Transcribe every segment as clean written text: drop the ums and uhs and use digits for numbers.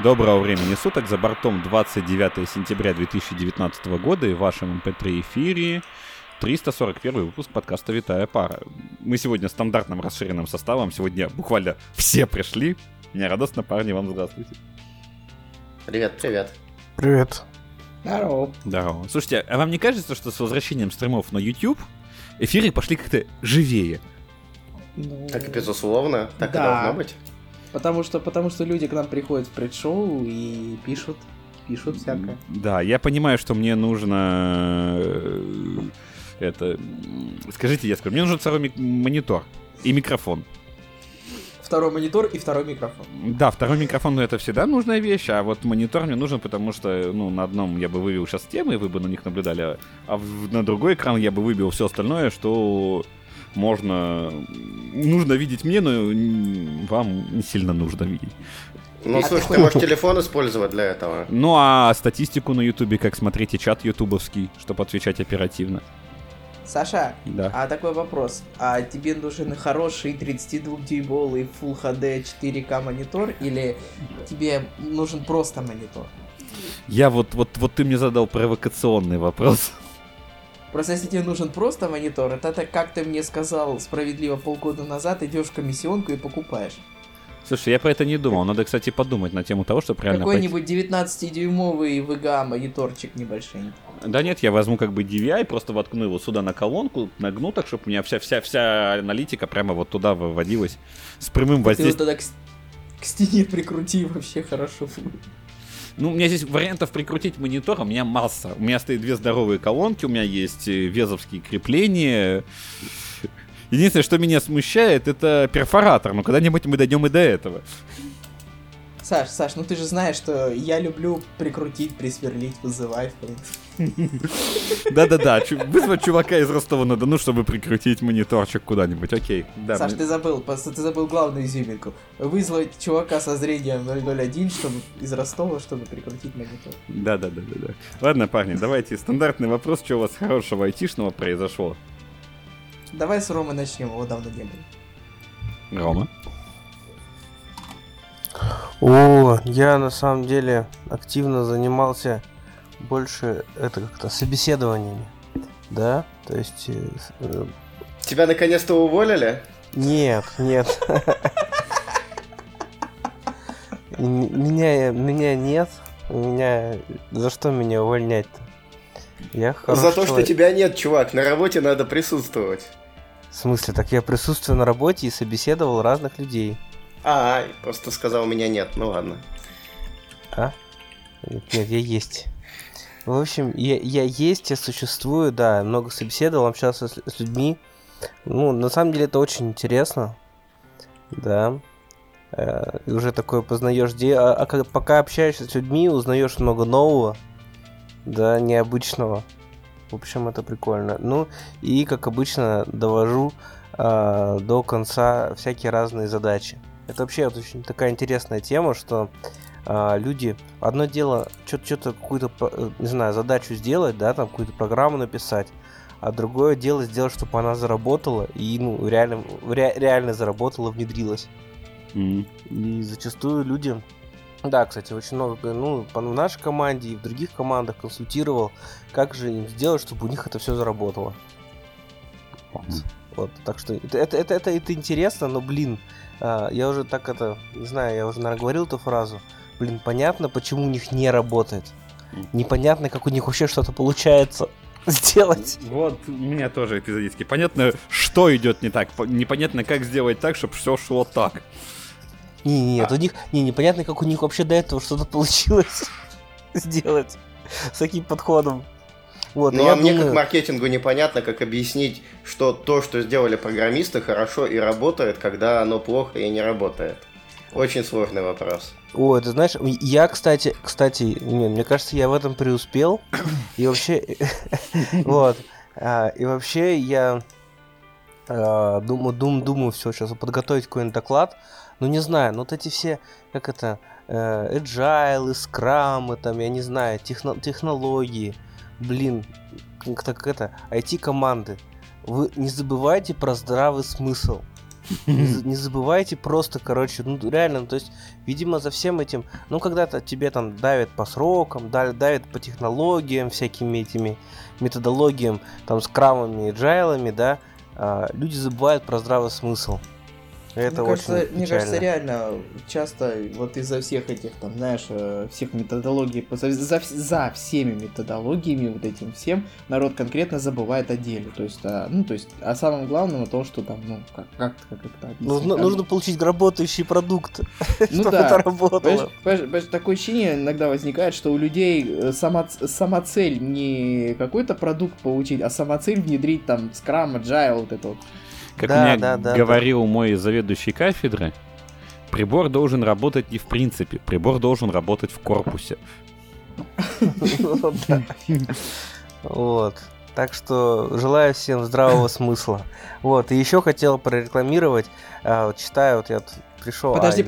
Доброго времени суток, за бортом 29 сентября 2019 года и в вашем MP3 эфире 341 выпуск подкаста «Витая пара». Мы сегодня стандартным расширенным составом, сегодня буквально все пришли. Мне радостно, парни, вам здравствуйте. Привет. Привет. Здорово. Слушайте, а вам не кажется, что с возвращением стримов на YouTube эфиры пошли как-то живее? Так и безусловно, так и должно быть. Потому что люди к нам приходят в предшоу и пишут всякое. Да, я понимаю, что мне нужно... Скажите, я скажу, мне нужен второй монитор и микрофон. Второй монитор и второй микрофон. Да, второй микрофон, это всегда нужная вещь, а вот монитор мне нужен, потому что, на одном я бы вывел сейчас темы, вы бы на них наблюдали, а на другой экран я бы выбил все остальное, что нужно видеть мне, но вам не сильно нужно видеть. Ну, слушай, ты можешь телефон использовать для этого. Ну, а статистику на Ютубе, как смотрите, чат ютубовский, чтобы отвечать оперативно. Саша, да. А такой вопрос. А тебе нужен хороший 32-дюймовый Full HD 4К монитор или тебе нужен просто монитор? Я вот ты мне задал провокационный вопрос. Просто если тебе нужен просто монитор, это как ты мне сказал справедливо полгода назад, идешь в комиссионку и покупаешь. Слушай, я про это не думал. Надо, кстати, подумать на тему того, чтобы реально... Какой-нибудь 19-дюймовый VGA мониторчик небольшой. Да нет, я возьму как бы DVI, просто воткну его сюда на колонку, нагну так, чтобы у меня вся аналитика прямо вот туда выводилась с прямым воздействием. Ты его тогда к стене прикрути, вообще хорошо будет. Ну, у меня здесь вариантов прикрутить монитор, у меня масса. У меня стоит две здоровые колонки, у меня есть везовские крепления. Единственное, что меня смущает, это перфоратор, но когда-нибудь мы дойдем и до этого. Саш, ну ты же знаешь, что я люблю прикрутить, присверлить, вызывай, в принципе. Да-да-да, вызвать чувака из Ростова-на-Дону, чтобы прикрутить мониторчик куда-нибудь, окей. Да, Саш, ты забыл главную изюминку. Вызвать чувака со зрением 001, чтобы из Ростова, чтобы прикрутить монитор. Да. Ладно, парни, давайте стандартный вопрос, что у вас хорошего айтишного произошло. Давай с Ромы начнем, его давно не было. Рома? Я на самом деле активно занимался больше собеседованиями, да, то есть... Тебя наконец-то уволили? Нет. Меня нет. За что меня увольнять-то? Я хороший За то, человек. что тебя нет, чувак, на работе надо присутствовать. В смысле? Так я присутствую на работе и собеседовал разных людей. Просто сказал, меня нет, ну ладно. Нет, я есть. В общем, я есть, я существую, да, много собеседовал, общался с людьми. Ну, на самом деле это очень интересно, да. И уже такое познаешь, пока общаешься с людьми, узнаешь много нового, да, необычного. В общем, это прикольно. Ну, и, как обычно, довожу до конца всякие разные задачи. Это вообще очень такая интересная тема, что люди... Одно дело, что-то какую-то, не знаю, задачу сделать, да, там какую-то программу написать, а другое дело сделать, чтобы она заработала и, реально заработала, внедрилась. И зачастую люди... Да, кстати, очень много, в нашей команде и в других командах консультировал, как же им сделать, чтобы у них это все заработало. Вот, так что это интересно, но, я уже не знаю, я уже, наверное, говорил эту фразу. Понятно, почему у них не работает. Непонятно, как у них вообще что-то получается сделать. Вот у меня тоже эпизодически. Понятно, что идет не так. Непонятно, как сделать так, чтобы все шло так. Нет, у них непонятно, как у них вообще до этого что-то получилось сделать с таким подходом. Вот, мне как маркетингу непонятно, как объяснить, что то, что сделали программисты, хорошо и работает, когда оно плохо и не работает. Очень сложный вопрос. Ты знаешь, я, кстати, мне кажется, я в этом преуспел. И вообще, я думаю, все, сейчас подготовить какой-нибудь доклад. Ну, не знаю, вот эти все, agile, скрамы, я не знаю, технологии, IT-команды. Вы не забывайте про здравый смысл. Не забывайте просто, короче, ну реально, то есть, видимо, за всем этим, ну когда-то тебе там давят по срокам, давят по технологиям, всякими этими методологиям, там, скрамами, джайлами, да, люди забывают про здравый смысл. Это мне очень кажется, печально. мне кажется, реально часто вот из-за всех этих, там, знаешь, всех методологий, за всеми методологиями, вот этим всем, народ конкретно забывает о деле. То есть, о самом главном, о том, что там, ну, как это объяснить? Нужно получить работающий продукт, Ну чтобы да. это работало. Понимаешь, такое ощущение иногда возникает, что у людей сама цель не какой-то продукт получить, а сама цель внедрить там скрам, agile, вот это вот. Как Да, мне говорил мой заведующий кафедры, прибор должен работать не в принципе, прибор должен работать в корпусе. Вот. Так что желаю всем здравого смысла. Вот. И еще хотел прорекламировать. Вот читаю, вот я тут пришел. Подожди.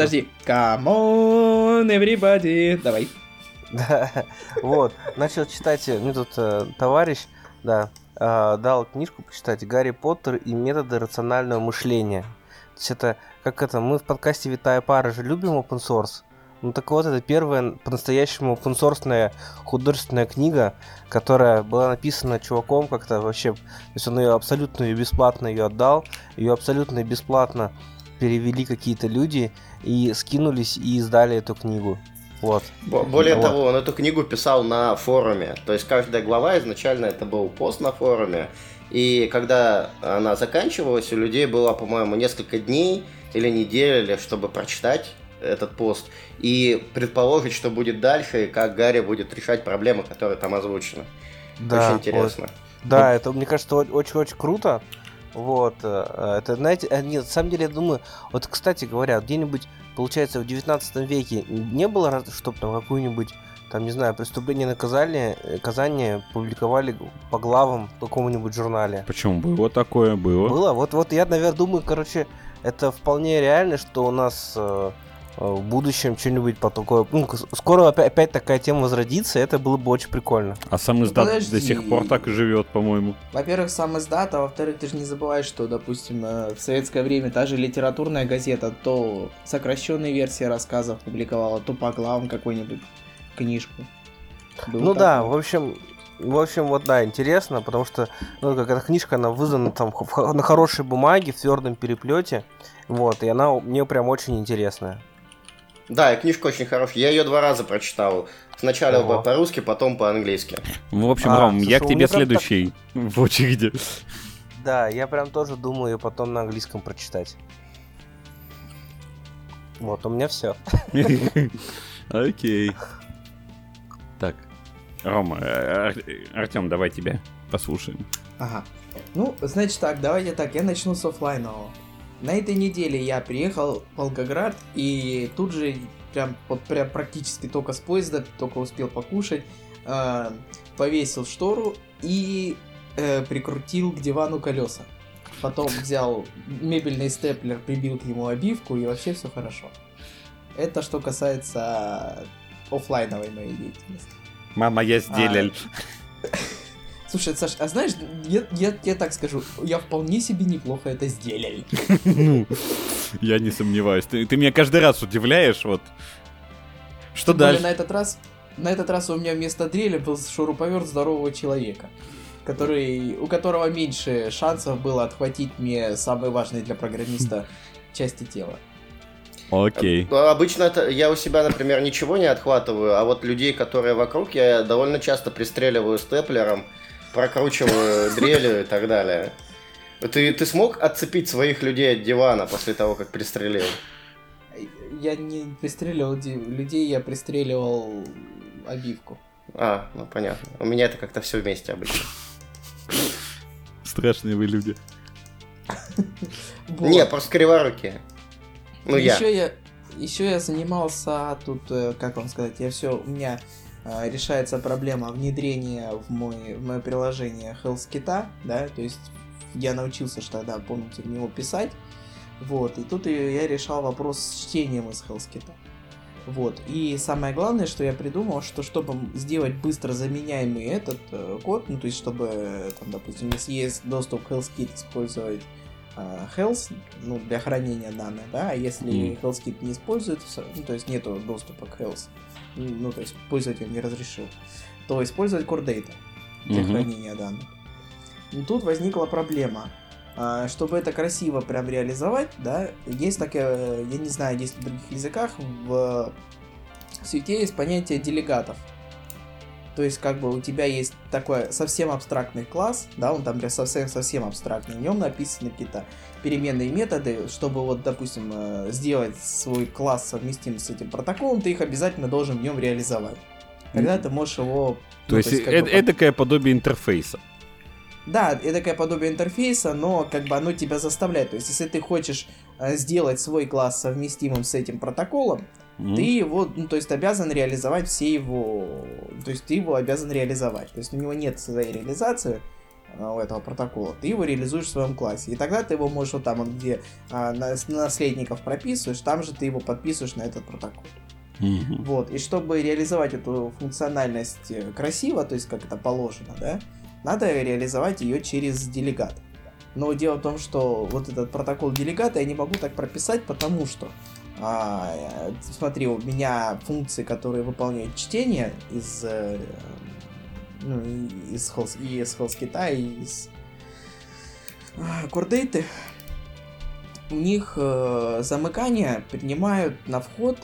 Come on, everybody. Давай. Да. Вот. Начал читать. Мне тут товарищ, да, дал книжку почитать «Гарри Поттер и методы рационального мышления». То есть это, мы в подкасте «Витая пара» же любим open source. Ну так вот, это первая по-настоящему open-source художественная книга, которая была написана чуваком как-то вообще, то есть он ее абсолютно бесплатно ее отдал, ее абсолютно бесплатно перевели какие-то люди и скинулись и издали эту книгу. Вот. Более того, он эту книгу писал на форуме. То есть каждая глава изначально это был пост на форуме. И когда она заканчивалась, у людей было, по-моему, несколько дней или недель, чтобы прочитать этот пост и предположить, что будет дальше, и как Гарри будет решать проблемы, которые там озвучены. Да, очень интересно. Вот. Да, это, мне кажется, очень-очень круто. Вот. Это, знаете, нет, на самом деле, я думаю, вот, кстати говоря, где-нибудь, получается, в 19 веке не было, чтобы там какую-нибудь, там, не знаю, преступление наказание публиковали по главам в каком-нибудь журнале. Почему? Было такое, было. Было? Вот я, наверное, думаю, короче, это вполне реально, что у нас в будущем что-нибудь по такое... Ну, скоро опять такая тема возродится, и это было бы очень прикольно. А сам издат подожди. до сих пор так и живет, по-моему. Во-первых, сам издат, а во-вторых, ты же не забываешь, что, допустим, в советское время та же литературная газета то сокращенные версии рассказов публиковала, то по главам какую-нибудь книжку. Ну да, в общем, вот да, интересно, потому что как эта книжка, она выдана там на хорошей бумаге, в твердом переплете, вот, и она мне прям очень интересная. Да, и книжка очень хорошая. Я ее 2 раза прочитал. Сначала по-русски, потом по-английски. В общем, Ром, я к тебе следующий в очереди. Да, я прям тоже думаю ее потом на английском прочитать. Вот, у меня все. Окей. Так, Рома, Артем, давай тебя послушаем. Ага. Ну, значит так, давайте так, я начну с оффлайнового. На этой неделе я приехал в Волгоград и тут же прям практически только с поезда, только успел покушать, повесил штору и прикрутил к дивану колеса. Потом взял мебельный степлер, прибил к нему обивку и вообще все хорошо. Это что касается оффлайновой моей деятельности. Мама, я сделал. Слушай, Саш, а знаешь, я тебе так скажу, я вполне себе неплохо это сделал. Я не сомневаюсь. Ты меня каждый раз удивляешь, вот. Что Тем более дальше? на этот раз у меня вместо дрели был шуруповерт здорового человека, у которого меньше шансов было отхватить мне самые важные для программиста части тела. Окей. Обычно я у себя, например, ничего не отхватываю, а вот людей, которые вокруг, я довольно часто пристреливаю степлером, прокручиваю дрелью и так далее. Ты смог отцепить своих людей от дивана после того, как пристрелил? Я не пристреливал людей, я пристреливал обивку. Ну понятно. У меня это как-то все вместе обычно. Страшные вы люди. Вот. Не, просто криворукие. Еще я занимался тут, как вам сказать, у меня решается проблема внедрения в мое приложение HealthKit, да, то есть я научился тогда, помните, в него писать, вот, и тут я решал вопрос с чтением из HealthKit. Вот, и самое главное, что я придумал, что чтобы сделать быстро заменяемый этот код, ну, то есть чтобы, там, допустим, если есть доступ к HealthKit, использовать health, ну, для хранения данных, да, а если HealthKit не используется, ну, то есть нету доступа к health, ну, то есть пользователь не разрешил, то использовать Core Data для хранения данных. Но тут возникла проблема. Чтобы это красиво прям реализовать, да, есть такая, я не знаю, есть в других языках, в Swift есть понятие делегатов. То есть, как бы у тебя есть такой совсем абстрактный класс, да, он там прям совсем абстрактный, в нем написаны какие-то переменные методы, чтобы вот, допустим, сделать свой класс совместим с этим протоколом, ты их обязательно должен в нем реализовать. Тогда ты можешь его... То есть эдакое подобие интерфейса. Да, эдакое подобие интерфейса, но как бы оно тебя заставляет. То есть, если ты хочешь сделать свой класс совместимым с этим протоколом, ты его, ну, то есть, обязан реализовать все его... То есть, ты его обязан реализовать. То есть, у него нет своей реализации у этого протокола. Ты его реализуешь в своем классе. И тогда ты его можешь вот там, где наследников прописываешь, там же ты его подписываешь на этот протокол. Вот. И чтобы реализовать эту функциональность красиво, то есть, как это положено, да, надо реализовать ее через делегат. Но дело в том, что вот этот протокол делегата я не могу так прописать, потому что смотри, у меня функции, которые выполняют чтение из HealthKit и из Core Data, у них замыкания принимают на вход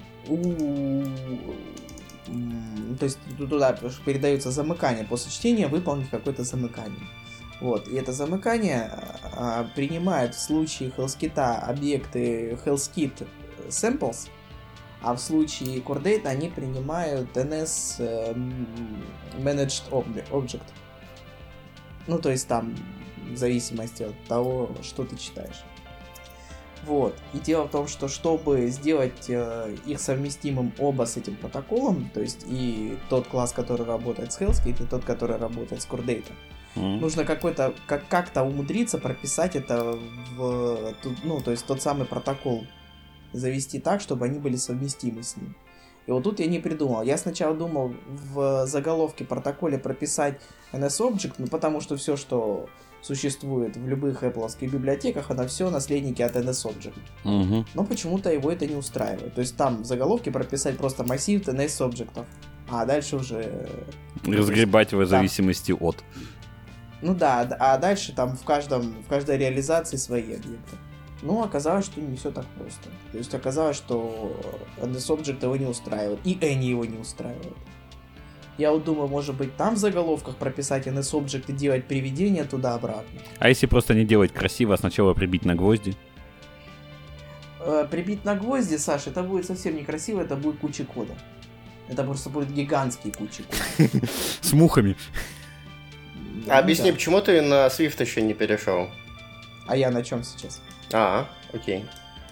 то есть туда передаются замыкания после чтения, выполнить какое-то замыкание. Вот. И это замыкание принимает в случае HealthKit объекты HealthKit samples, а в случае Core Data они принимают NS Managed Object. Ну, то есть там в зависимости от того, что ты читаешь. Вот. И дело в том, что чтобы сделать их совместимым оба с этим протоколом, то есть и тот класс, который работает с HealthKit, и тот, который работает с Core Data, нужно как-то умудриться прописать это в, ну, то есть тот самый протокол завести так, чтобы они были совместимы с ним. И вот тут я не придумал. Я сначала думал в заголовке протоколе прописать NSObject, ну потому что все, что существует в любых Apple-овских библиотеках, это все наследники от NSObject. Но почему-то его это не устраивает. То есть там в заголовке прописать просто массив NSObject, а дальше уже... Разгребать в зависимости от. Ну да, а дальше там в каждой реализации свои объекты. Но оказалось, что не все так просто. То есть оказалось, что NSObject его не устраивает, и Any его не устраивает. Я вот думаю, может быть, там в заголовках прописать NSObject и делать приведение туда-обратно. А если просто не делать красиво, а сначала прибить на гвозди? Прибить на гвозди, Саша, это будет совсем некрасиво, это будет куча кода. Это просто будет гигантские кучи кода. С мухами. Объясни, почему ты на Swift еще не перешел? А я на чем сейчас? Окей.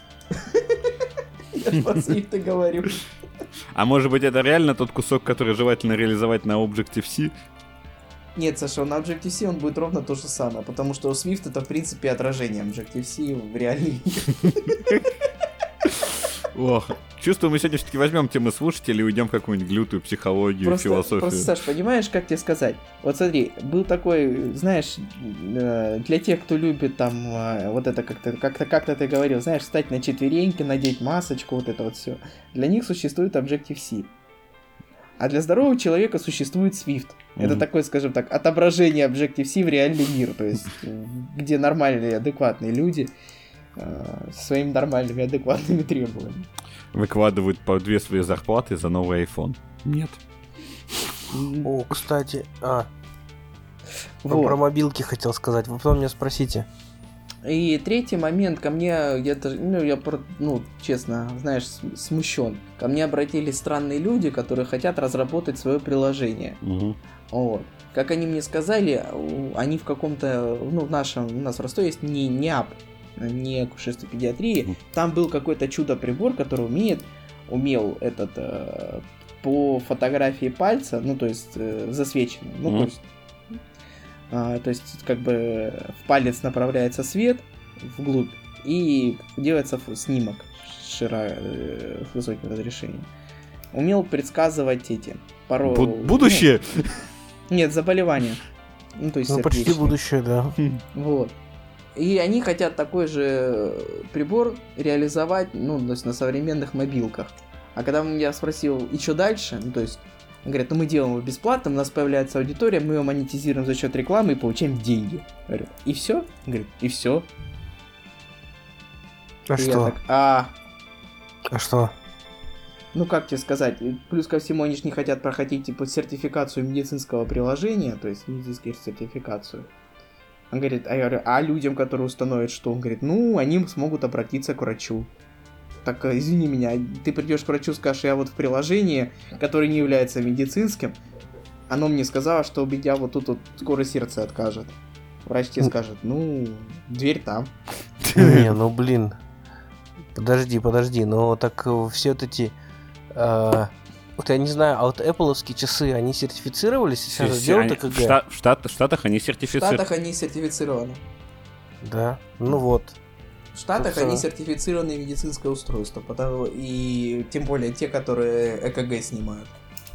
Я же по Swift говорю. А может быть, это реально тот кусок, который желательно реализовать на Objective-C? Нет, Саша, на Objective-C он будет ровно то же самое, потому что Swift это, в принципе, отражение Objective-C в реальный мир. Ох, чувствую, мы сегодня все-таки возьмем темы слушателей и уйдем в какую-нибудь лютую психологию, философию. Просто, Саш, понимаешь, как тебе сказать? Вот смотри, был такой, знаешь, для тех, кто любит там, вот это как-то ты говорил, знаешь, встать на четвереньки, надеть масочку, вот это вот все. Для них существует Objective-C. А для здорового человека существует Swift. Это такое, скажем так, отображение Objective-C в реальный мир, то есть где нормальные, адекватные люди со своими нормальными, адекватными требованиями. Выкладывают по 2 свои зарплаты за новый iPhone. Нет. О, кстати, вот. Про мобилки хотел сказать, вы потом меня спросите. И третий момент, ко мне, я честно, знаешь, смущен. Ко мне обратились странные люди, которые хотят разработать свое приложение. Вот. Как они мне сказали, они в каком-то, ну, у нас в Ростове есть не ап, не акушерство педиатрии, там был какой-то чудо-прибор, который умел по фотографии пальца, ну, то есть засвеченный, ну, то есть как бы в палец направляется свет вглубь и делается снимок с высоким разрешением. Умел предсказывать будущее? Нет, заболевания. Ну, то есть почти будущее, да. Вот. И они хотят такой же прибор реализовать, ну, то есть на современных мобилках. А когда я спросил, и что дальше, ну, то есть, он говорит, ну, мы делаем его бесплатно, у нас появляется аудитория, мы его монетизируем за счет рекламы и получаем деньги. Я говорю, и все? Он говорит, и все. А И я что? так, А что? ну, как тебе сказать, плюс ко всему, они же не хотят проходить, типа, сертификацию медицинского приложения, то есть медицинскую сертификацию. Он говорит, а я говорю, а людям, которые установят что? Он говорит, ну, они смогут обратиться к врачу. Так, извини меня, ты придешь к врачу, скажешь, я вот в приложении, которое не является медицинским, оно мне сказало, что у меня вот тут вот скоро сердце откажет. Врач тебе скажет, ну, дверь там. Не, ну блин. Подожди, но так все вот эти... вот я не знаю, а вот Apple-овские часы, они сертифицировались? Сейчас делают ЭКГ? В Штатах они В сертифицированы. Штатах они сертифицированы. Да, ну вот. В Штатах Собственно. они сертифицированные медицинское устройство, потому и тем более те, которые ЭКГ снимают.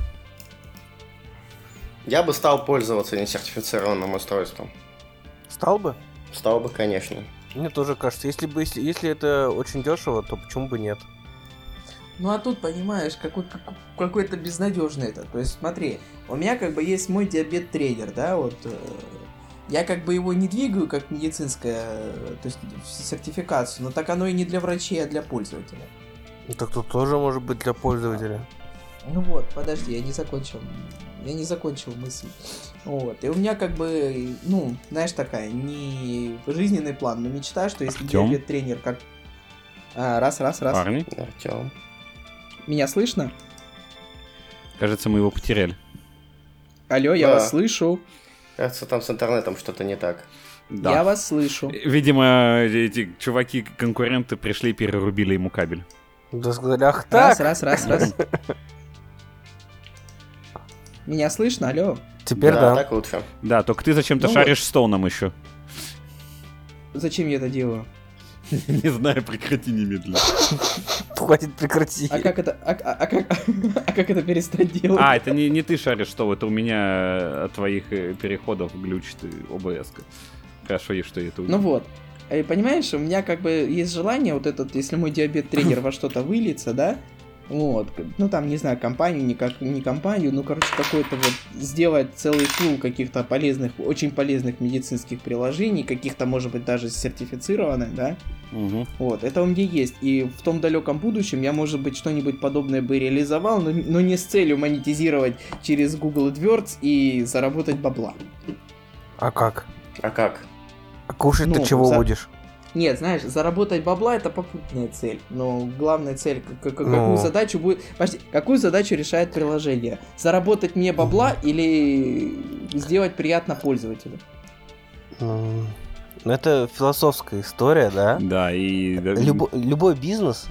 Я бы стал пользоваться несертифицированным устройством. Стал бы? Стал бы, конечно. Мне тоже кажется, если это очень дешево, то почему бы нет? Ну а тут, понимаешь, какой-то безнадежный это. То есть смотри, у меня как бы есть мой диабет-тренер, да, вот. Я как бы его не двигаю как медицинское, то есть сертификацию, но так оно и не для врачей, а для пользователя. Ну, так тут тоже может быть для пользователя. Ну вот, подожди, я не закончил мысль. Вот, и у меня как бы, ну, знаешь, такая, не жизненный план, но мечта, что если Артём? диабет-тренер как... Раз. Парни, Артём. Меня слышно? кажется, мы его потеряли. Алло, я Да. вас слышу. Кажется, там с интернетом что-то не так. Да. Я вас слышу. Видимо, эти чуваки-конкуренты пришли и перерубили ему кабель. Да сказали, ах так! Раз. Меня слышно, алло? Теперь да. Так лучше. Да, только ты зачем-то Ну шаришь стоуном еще. Зачем я это делаю? Не знаю, прекрати немедленно. Хватит, прекрати. А как это... А как это перестать делать? А, это не ты шаришь что, это у меня от твоих переходов глючит ОБС. Хорошо, что я это Ну вот. Понимаешь, у меня как бы есть желание вот этот, если мой диабет-тренер во что-то выльется, да, вот, ну там, не знаю, компанию, не компанию, ну, короче, какой-то вот сделать целый пул каких-то полезных, очень полезных медицинских приложений, каких-то, может быть, даже сертифицированных, да, Угу. вот, это у меня есть, и в том далеком будущем я, может быть, что-нибудь подобное бы реализовал, но не с целью монетизировать через Google AdWords и заработать бабла. А как? А как? А кушать ты Ну, чего будешь? Нет, знаешь, заработать бабла — это попутная цель, но главная цель, какую Ну. задачу будет... Подожди, какую задачу решает приложение? Заработать мне бабла или сделать приятно пользователю? Ну, это философская история, да? Да, и... Любой бизнес,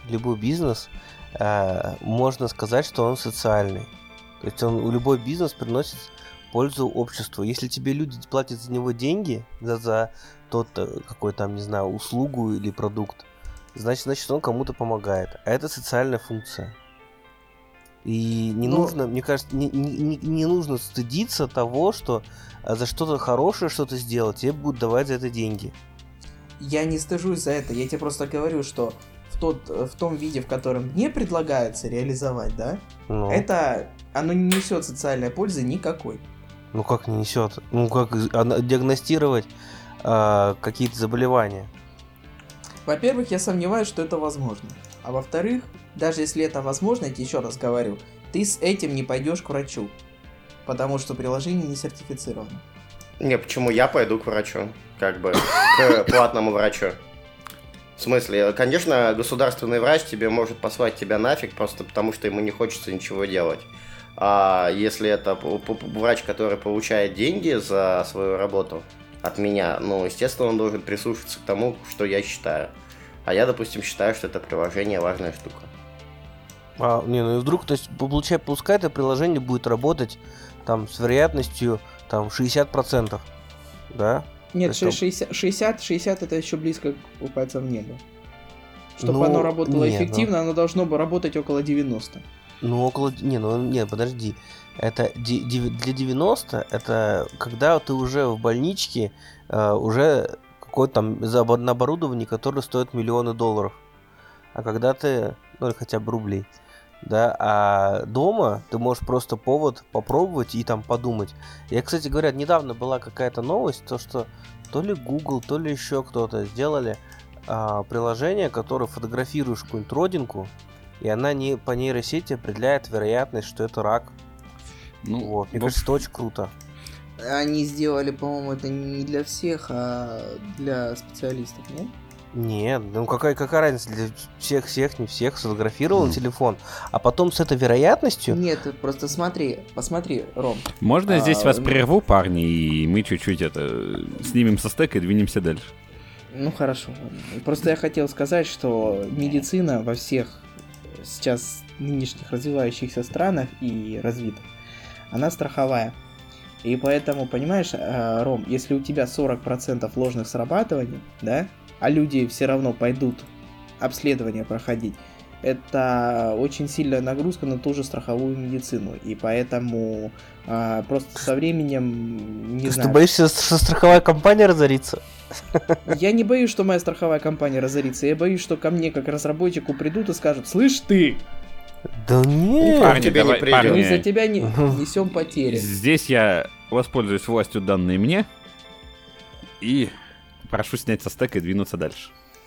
можно сказать, что он социальный. То есть любой бизнес приносит пользу обществу. Если тебе люди платят за него деньги, за тот, какой там, не знаю, услугу или продукт, значит он кому-то помогает. А это социальная функция. И не нужно, мне кажется, не нужно стыдиться того, что за что-то хорошее что-то сделать, тебе будут давать за это деньги. Я не стыжусь за это, я тебе просто говорю, что в том виде, в котором мне предлагается реализовать, да, Ну, это, оно не несет социальной пользы никакой. ну как не несет? Ну как диагностировать какие-то заболевания? Во-первых, я сомневаюсь, что это возможно. А во-вторых, даже если это возможно, я тебе еще раз говорю, ты с этим не пойдешь к врачу, потому что приложение не сертифицировано. Не, почему я пойду к врачу? Как бы к платному врачу. В смысле, конечно, государственный врач тебе может послать тебя нафиг, просто потому что ему не хочется ничего делать. А если это врач, который получает деньги за свою работу от меня, ну, естественно, он должен прислушаться к тому, что я считаю. А я, допустим, считаю, что это приложение важная штука. Ну и вдруг, то есть, пускай это приложение будет работать там с вероятностью там 60%, да? Нет, То есть 60 это еще близко у пальца в небо. Чтобы Ну, оно работало не, эффективно, оно должно бы работать около 90. Ну, нет, подожди. Это для 90, это когда ты уже в больничке, уже какое-то там на оборудование, которое стоит миллионы долларов. А когда ты, ну или хотя бы рублей, да, а дома ты можешь просто повод попробовать и там подумать. Я, кстати говоря, недавно была какая-то новость, то что то ли Google, то ли еще кто-то сделали приложение, которое фотографируешь какую-нибудь родинку, и она не по нейросети определяет вероятность, что это рак. Ну, Вот, мне кажется, это очень круто. Они сделали, по-моему, это не для всех, а для специалистов, нет? Нет, ну какая разница, для всех, не всех, сфотографировал на телефон, а потом с этой вероятностью... Нет, просто посмотри, Ром. Можно я здесь вас прерву, парни, и мы чуть-чуть снимем со стека и двинемся дальше? Ну хорошо. Просто я хотел сказать, что медицина во всех сейчас нынешних развивающихся странах и развитых, она страховая. И поэтому, понимаешь, Ром, если у тебя 40% ложных срабатываний, да, а люди все равно пойдут обследование проходить, это очень сильная нагрузка на ту же страховую медицину. И поэтому просто со временем, не знаю... Ты боишься, что страховая компания разорится? Я не боюсь, что моя страховая компания разорится. Я боюсь, что ко мне как разработчику придут и скажут: слышь ты! Да нет! Парни, тебе не придет. Мы за тебя несем потери. Здесь я воспользуюсь властью, данной мне, и прошу снять со стека и двинуться дальше.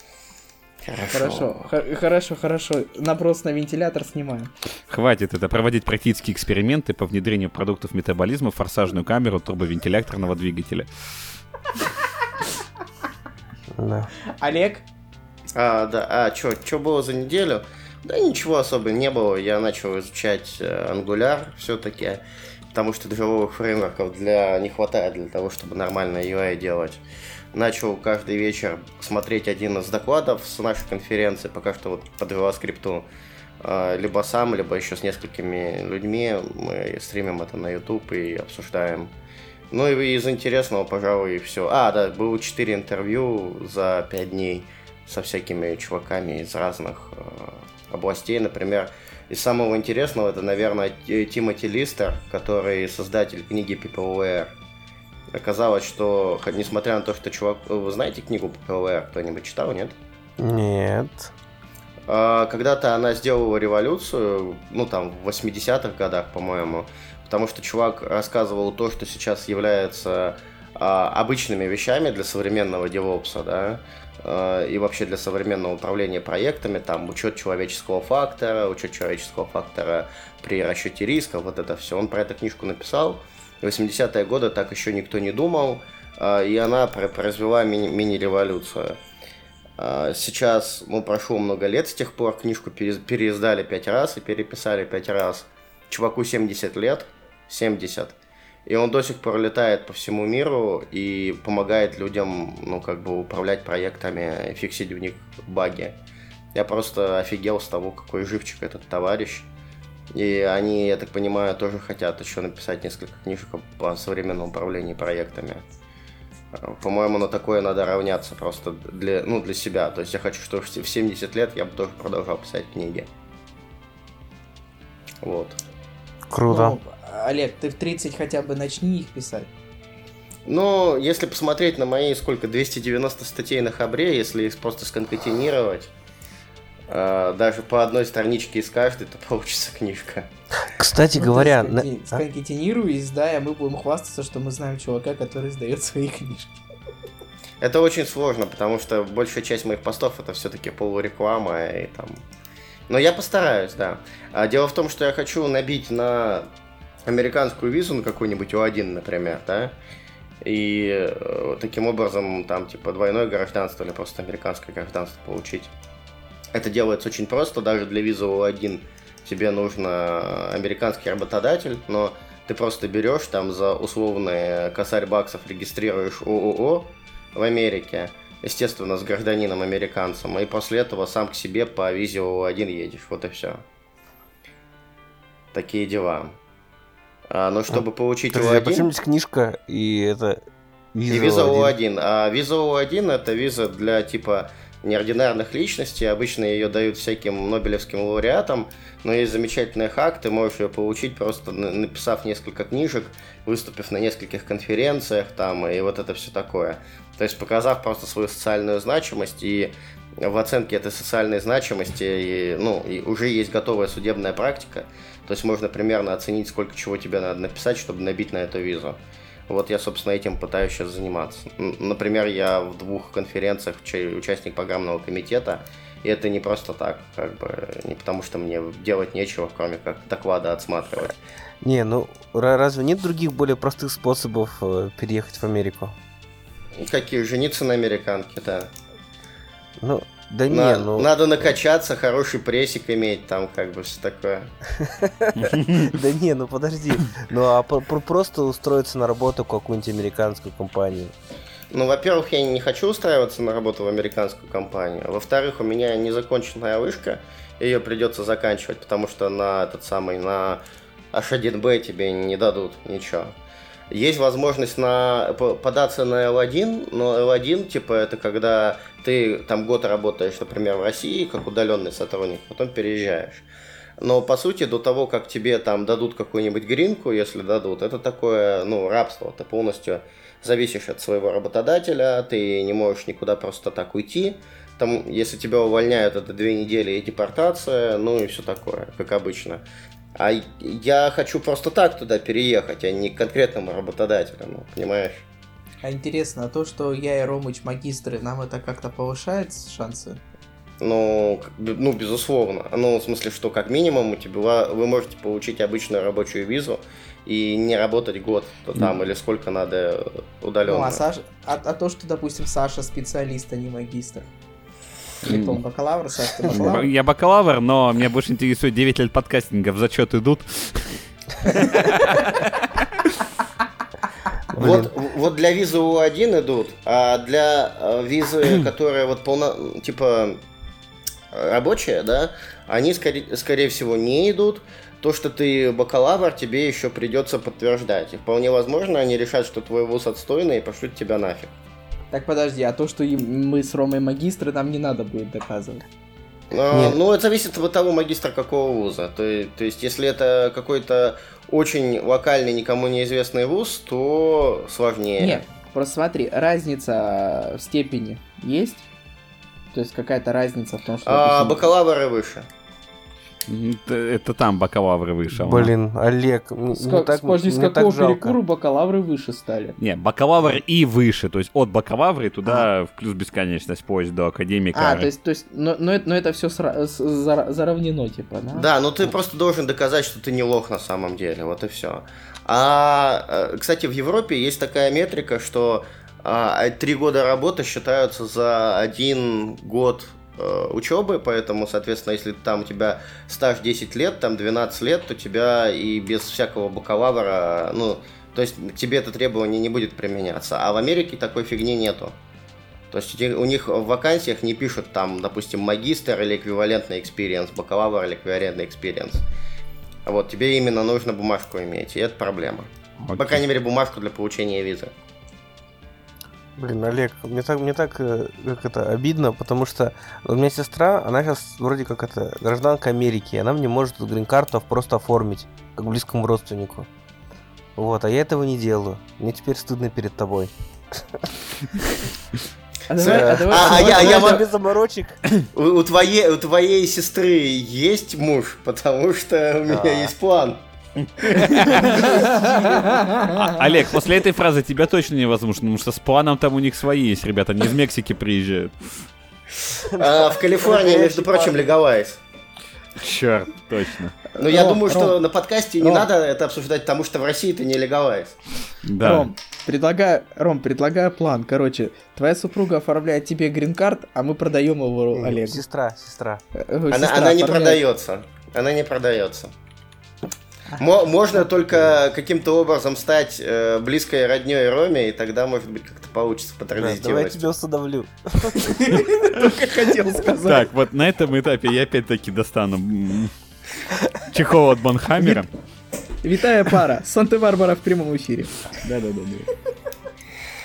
Хорошо. Напрос на вентилятор снимаем. Хватит это проводить практические эксперименты по внедрению продуктов метаболизма в форсажную камеру турбовентиляторного двигателя. Да. Олег? Да. Что было за неделю? Да ничего особо не было. Я начал изучать Angular все-таки, потому что движовых фреймворков не хватает для того, чтобы нормально UI делать. Начал каждый вечер смотреть один из докладов с нашей конференции, пока что вот по JavaScript. Либо сам, либо еще с несколькими людьми. Мы стримим это на YouTube и обсуждаем. Ну и из интересного, пожалуй, и все. Да, было 4 интервью за 5 дней со всякими чуваками из разных областей. Например, из самого интересного, это, наверное, Тимоти Листер, который создатель книги Peopleware. Оказалось, что, несмотря на то, что чувак... Вы знаете книгу Peopleware? Кто-нибудь читал, нет? Нет. Когда-то она сделала революцию, там, в 80-х годах, по-моему, потому что чувак рассказывал то, что сейчас является обычными вещами для современного девопса, да, и вообще для современного управления проектами, там, учет человеческого фактора при расчете риска, вот это все. Он про эту книжку написал. В 80-е годы так еще никто не думал, и она произвела мини-революцию. Сейчас, прошло много лет с тех пор, книжку переиздали 5 раз и переписали 5 раз. Чуваку 70 лет, 70, и он до сих пор летает по всему миру и помогает людям, управлять проектами, фиксить в них баги. Я просто офигел с того, какой живчик этот товарищ. И они, я так понимаю, тоже хотят еще написать несколько книжек по современному управлению проектами. По-моему, на такое надо равняться просто для себя. То есть я хочу, чтобы в 70 лет я бы тоже продолжал писать книги. Вот. Круто. Олег, ты в 30 хотя бы начни их писать. Если посмотреть на мои 290 статей на Хабре, если их просто сконкатенировать, даже по одной страничке из каждой, то получится книжка. Кстати говоря... Сконкатенируй, издай, а мы будем хвастаться, что мы знаем чувака, который издает свои книжки. Это очень сложно, потому что большая часть моих постов это все-таки полуреклама и там... Но я постараюсь, да. Дело в том, что я хочу набить на американскую визу, на какую-нибудь О1, например, да, и таким образом там типа двойное гражданство или просто американское гражданство получить. Это делается очень просто, даже для визы О1 тебе нужно американский работодатель, но ты просто берешь там за условные косарь баксов регистрируешь ООО в Америке, естественно, с гражданином-американцем, и после этого сам к себе по визе О1 едешь, вот и все. Такие дела. Но чтобы получить О1... Почему здесь книжка и это виза и виза О1? О1. А виза О1 это виза для типа неординарных личностей. Обычно ее дают всяким нобелевским лауреатам, но есть замечательный хак, ты можешь ее получить, просто написав несколько книжек, выступив на нескольких конференциях там, и вот это все такое. То есть показав просто свою социальную значимость, и в оценке этой социальной значимости и уже есть готовая судебная практика. То есть можно примерно оценить, сколько чего тебе надо написать, чтобы набить на эту визу. Вот я, собственно, этим пытаюсь сейчас заниматься. Например, я в 2 конференциях участник программного комитета, и это не просто так, как бы, не потому что мне делать нечего, кроме как доклады отсматривать. Не, ну разве нет других более простых способов переехать в Америку? Какие? Жениться на американке, да. Ну, да не, ну... Надо накачаться, хороший прессик иметь, там как бы все такое. Да не, ну подожди. Ну а просто устроиться на работу в какую-нибудь американскую компанию? Ну, во-первых, я не хочу устраиваться на работу в американскую компанию. Во-вторых, у меня незаконченная вышка, ее придется заканчивать, потому что на H1B тебе не дадут ничего. Есть возможность податься на L1, но L1, типа, это когда ты там год работаешь, например, в России, как удаленный сотрудник, потом переезжаешь. Но, по сути, до того, как тебе там дадут какую-нибудь гринку, если дадут, это такое, рабство. Ты полностью зависишь от своего работодателя, ты не можешь никуда просто так уйти. Там, если тебя увольняют, это 2 недели и депортация, и все такое, как обычно. А я хочу просто так туда переехать, а не к конкретному работодателю, понимаешь? А интересно, то, что я и Ромыч магистры, нам это как-то повышает шансы? Безусловно. В смысле, что как минимум вы можете получить обычную рабочую визу и не работать год там или сколько надо удаленно. То, что, допустим, Саша специалист, а не магистр. Он бакалавр, Саша, ты бакалавр? Я бакалавр, но меня больше интересует 9 лет подкастинга. В зачет идут. Вот для визы У1 идут, а для визы, которая рабочая, да, они, скорее всего, не идут. То, что ты бакалавр, тебе еще придется подтверждать. И вполне возможно, они решат, что твой вуз отстойный, и пошлют тебя нафиг. Так подожди, а то, что мы с Ромой магистры, нам не надо будет доказывать? Это зависит от того магистра какого вуза. То есть, если это какой-то очень локальный, никому неизвестный вуз, то сложнее. Нет, просто смотри, разница в степени есть? То есть какая-то разница в том, что... Бакалавры выше. Это там бакалавры выше. Блин, Олег, с какого перекуру бакалавры выше стали? Не, бакалавр и выше, то есть от бакалавра и туда в плюс бесконечность поезд до академика. То есть, но это все заравнено, типа, да? Да, но ты просто должен доказать, что ты не лох на самом деле, вот и все. Кстати, в Европе есть такая метрика, что 3 года работы считаются за 1 год учебы, поэтому, соответственно, если там у тебя стаж 10 лет, там 12 лет, то тебя и без всякого бакалавра, то есть к тебе это требование не будет применяться. А в Америке такой фигни нету. То есть у них в вакансиях не пишут там, допустим, магистр или эквивалентный экспириенс, бакалавр или эквивалентный экспириенс. Вот, тебе именно нужно бумажку иметь, и это проблема. Окей. По крайней мере, бумажку для получения визы. Блин, Олег, мне так обидно, потому что у меня сестра, она сейчас вроде как гражданка Америки, и она мне может грин-карту просто оформить, как близкому родственнику. Вот, а я этого не делаю. Мне теперь стыдно перед тобой. Я без заморочек. У твоей сестры есть муж, потому что у меня есть план. Олег, после этой фразы тебя точно невозможно, потому что с планом там у них свои есть, ребята, они из Мексики приезжают. В Калифорнии, между прочим, легалайз. Черт, точно. Но я думаю, что на подкасте не надо это обсуждать, потому что в России это не легалайз. Да. Ром, предлагаю план. Короче, твоя супруга оформляет тебе грин-карт, а мы продаем его Олегу. Сестра. Она не продается. Она не продается. Можно только каким-то образом стать близкой роднёй Роме, и тогда, может быть, как-то получится потрадиционно. Давай я тебя усыновлю. Только хотел сказать. Так, вот на этом этапе я опять-таки достану чехол от Банхаммера. Витая пара. Санта-Барбара в прямом эфире. Да.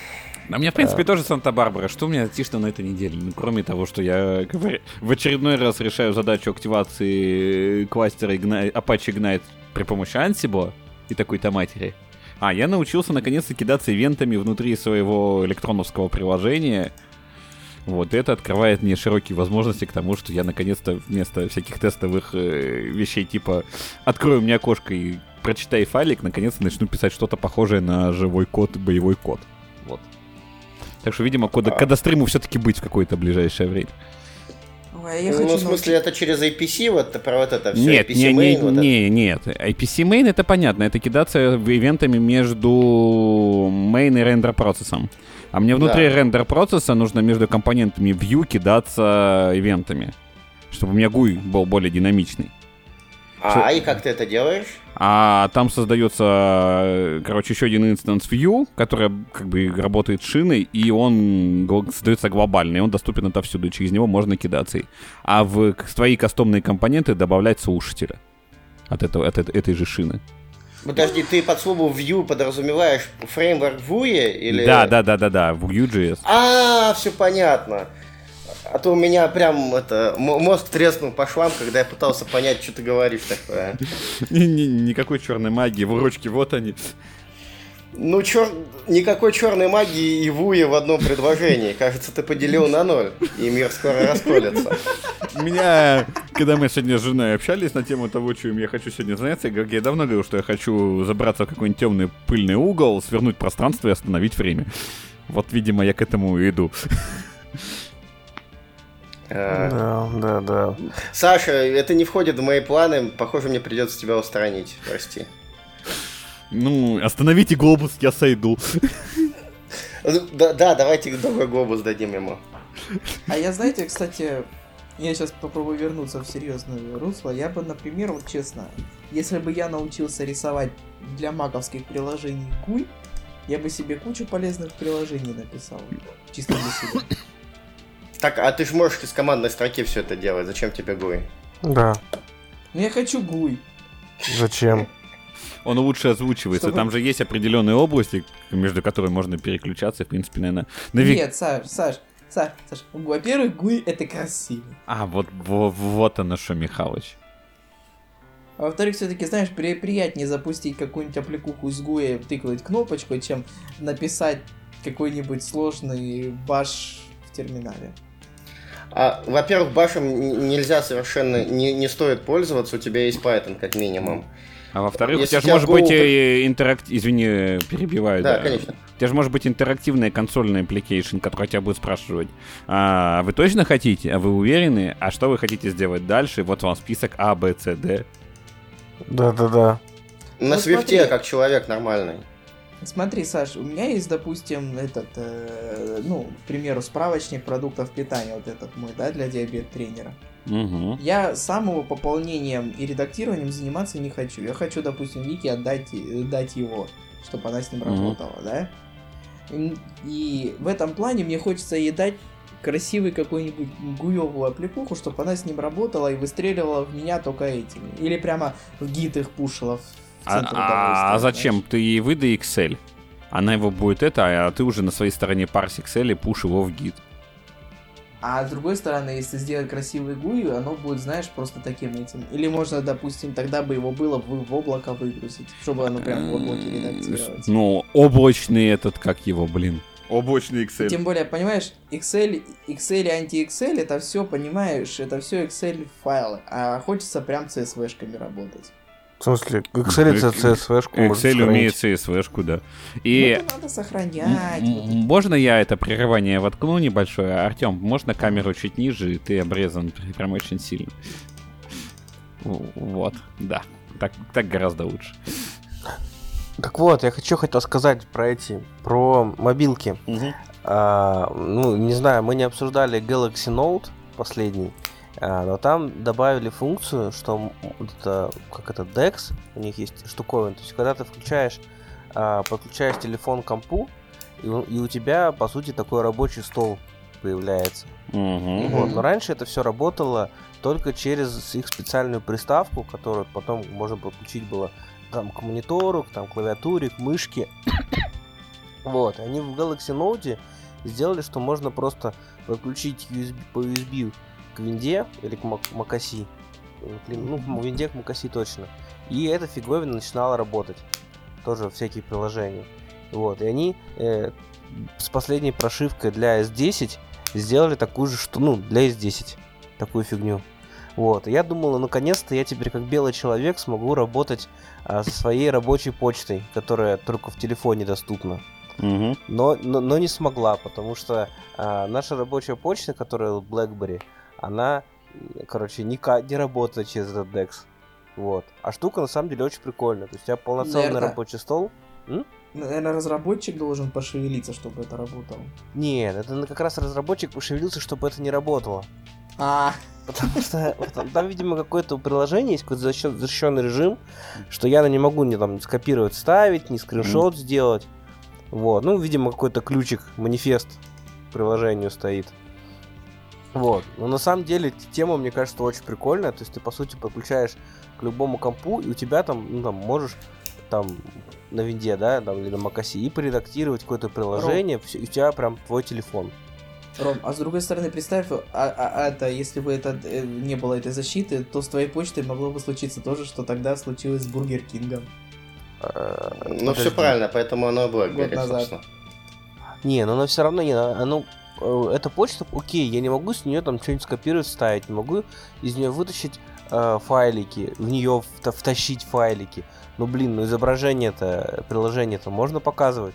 А у меня, в принципе, тоже Санта-Барбара. Что у меня тишно на этой неделе? Ну, кроме того, что я в очередной раз решаю задачу активации кластера Apache Ignite при помощи Ansible и такой-то матери. Я научился наконец-то кидаться ивентами внутри своего электроновского приложения. Вот это открывает мне широкие возможности к тому, что я наконец-то вместо всяких тестовых вещей типа «открой у меня окошко и прочитай файлик», наконец-то начну писать что-то похожее на живой код, боевой код. Вот. Так что, видимо, кодостриму все-таки быть в какое-то ближайшее время. Ой, я Ну, хочу в смысле, это через APC, вот про вот это все, Нет, APC main, вот это? нет. IPC main это понятно, это кидаться ивентами между main и рендер процессом. А мне внутри рендер процесса нужно между компонентами view кидаться ивентами, чтобы у меня GUI был более динамичный. И как ты это делаешь? А там создается, короче, еще один инстанс view, который как бы работает шиной, и он создается глобальный, он доступен отовсюду, и через него можно кидаться. А в твои кастомные компоненты добавлять слушателя от этой же шины. Подожди, ты под словом Vue подразумеваешь фреймворк Vue или... Да, Vue.js. Все понятно. А то у меня прям мозг треснул по швам, когда я пытался понять, что ты говоришь такое. Никакой черной магии, в ручке, вот они. Ну, никакой черной магии и Vue в одном предложении. Кажется, ты поделил на 0, и мир скоро расколется. Меня, когда мы сегодня с женой общались на тему того, чем я хочу сегодня заняться, я давно говорил, что я хочу забраться в какой-нибудь темный пыльный угол, свернуть пространство и остановить время. Вот, видимо, я к этому и иду. Да. Саша, это не входит в мои планы. Похоже, мне придется тебя устранить. Прости. Ну, остановите глобус, я сойду. Да, давайте другой глобус дадим ему. А я, знаете, кстати, я сейчас попробую вернуться в серьезное русло. Я бы, например, вот честно, если бы я научился рисовать для маковских приложений GUI, я бы себе кучу полезных приложений написал. Чисто для себя. Так, а ты же можешь из командной строки все это делать. Зачем тебе GUI? Да. Но я хочу GUI. Зачем? Он лучше озвучивается. Чтобы... Там же есть определенные области, между которыми можно переключаться. В принципе, наверное... Нет, Саш, во-первых, GUI это красиво. Вот оно что, Михалыч. А во-вторых, все-таки, знаешь, приятнее запустить какую-нибудь аппликуху с GUI, тыкать кнопочкой, чем написать какой-нибудь сложный баш в терминале. Во-первых, башем нельзя совершенно, не стоит пользоваться, у тебя есть Python как минимум. А во-вторых, если у тебя же может быть Извини, перебиваю. Да, конечно. У тебя же может быть интерактивная консольная application, которая тебя будет спрашивать, вы точно хотите, вы уверены, а что вы хотите сделать дальше? Вот вам список А, Б, С, Д. Да. На свифте, как человек нормальный. Смотри, Саш, у меня есть, допустим, к примеру, справочник продуктов питания, вот этот мой, да, для диабет-тренера. Угу. Я сам его пополнением и редактированием заниматься не хочу. Я хочу, допустим, Вике дать его, чтобы она с ним работала, да? И в этом плане мне хочется ей дать красивый какой-нибудь гуёвую аппликуху, чтобы она с ним работала и выстреливала в меня только этими. Или прямо в гид их пушила в центр удовольствия. А зачем? Ты ей выдай Excel. Она его будет а ты уже на своей стороне парс Excel и пуш его в гид. А с другой стороны, если сделать красивый GUI, оно будет, знаешь, просто таким этим. Или можно, допустим, тогда бы его было в облако выгрузить, чтобы оно прям в облаке редактировать. Ну, облачный облачный Excel. Тем более, понимаешь, Excel и анти-Excel, это все, понимаешь, это все Excel файлы. А хочется прям CSV-шками работать. В смысле, Excel CSV-шку Excel умеет CSV-шку, да. И это надо сохранять. Можно я это прерывание воткну небольшое? Артём, можно камеру чуть ниже, и ты обрезан прям очень сильно. Вот, да. Так гораздо лучше. Так вот, я хотел сказать про мобилки. Не знаю, мы не обсуждали Galaxy Note последний. Но там добавили функцию, что DeX, у них есть штуковина. То есть, когда ты подключаешь телефон к компу, и у тебя, по сути, такой рабочий стол появляется. Вот. Но раньше это все работало только через их специальную приставку, которую потом можно подключить было там, к монитору, к клавиатуре, к мышке. Вот, они в Galaxy Note сделали, что можно просто подключить по USB к винде или к macOS. Ну, к винде, к macOS точно. И эта фиговина начинала работать. Тоже всякие приложения. Вот, и они с последней прошивкой для S10 сделали такую же, что, ну, для S10. Такую фигню. Вот, и я думал, наконец-то я теперь как белый человек смогу работать со своей рабочей почтой, которая только в телефоне доступна. Угу. Но не смогла, потому что наша рабочая почта, которая в BlackBerry, она, короче, не работает через этот DeX. Вот. А штука на самом деле очень прикольная. То есть у тебя полноценный рабочий стол. Наверное, разработчик должен пошевелиться, чтобы это работало. Нет, это как раз разработчик пошевелился, чтобы это не работало. Потому что там, видимо, какое-то приложение есть, какой-то защищенный режим, что я не могу ни там скопировать, вставить, ни скриншот сделать. Вот, ну, видимо, какой-то ключик, манифест к приложению стоит. Вот, но на самом деле тема, мне кажется, очень прикольная. То есть ты, по сути, подключаешь к любому компу, и у тебя там, ну, там, можешь там на винде, да, там, или на macOS, и поредактировать какое-то приложение, и у тебя прям твой телефон. Ром, а с другой стороны, представь, это, если бы это не было этой защиты, то с твоей почтой могло бы случиться то же, что тогда случилось с Бургер Кингом. Ну, все правильно, поэтому оно и BlackBerry, собственно. Не, но оно все равно, эта почта, окей, я не могу с нее там что-нибудь скопировать, вставить, не могу из нее вытащить файлики, в нее втащить файлики. Ну, блин, изображение-то, приложение-то можно показывать.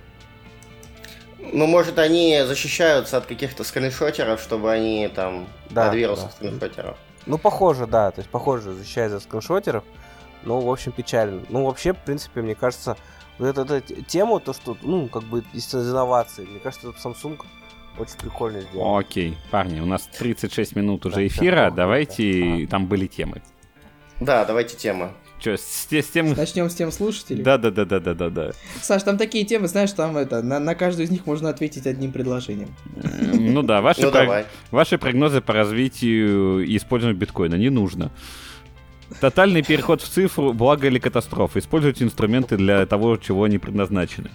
Ну, может, они защищаются от каких-то скриншотеров, чтобы они там от вирусов скриншотеров. Ну, похоже, да, то есть, похоже, защищается от скриншотеров. Ну, в общем, печально. Ну, вообще, в принципе, мне кажется, вот эта тема, то, что, ну, как бы из инноваций, мне кажется, этот Samsung очень прикольно сделал. Окей, парни, у нас 36 минут уже эфира, давайте, там были темы. Да, давайте темы. Че, с тем... Начнем с тем слушателей? Да. Саш, там такие темы, знаешь, там на каждую из них можно ответить одним предложением. Ну да, ваши прогнозы по развитию и использованию биткоина не нужно. Тотальный переход в цифру, благо или катастрофа. Используйте инструменты для того, чего они предназначены.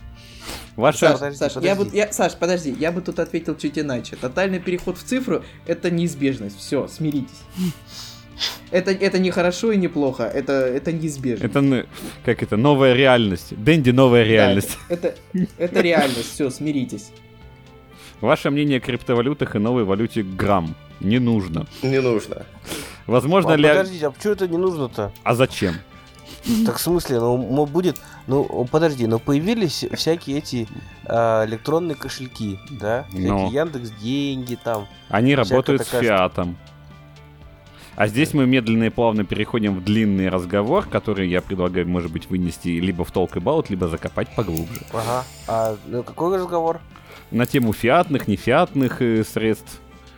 Саш, подожди, я бы тут ответил чуть иначе. Тотальный переход в цифру — это неизбежность. Все, смиритесь. Это не хорошо и не плохо, это неизбежно. Это, как это, новая реальность. Дэнди, новая реальность. Да, это реальность, все, смиритесь. Ваше мнение о криптовалютах и новой валюте грамм. Не нужно. Не нужно. Возможно ли... Подождите, а почему это не нужно-то? А зачем? Так в смысле, подожди, появились всякие эти электронные кошельки, да? Всякие Яндекс.Деньги там. Они работают с фиатом. А здесь мы медленно и плавно переходим в длинный разговор, который я предлагаю, может быть, вынести либо в Talk About, либо закопать поглубже. Ага. А какой разговор? На тему фиатных, нефиатных средств.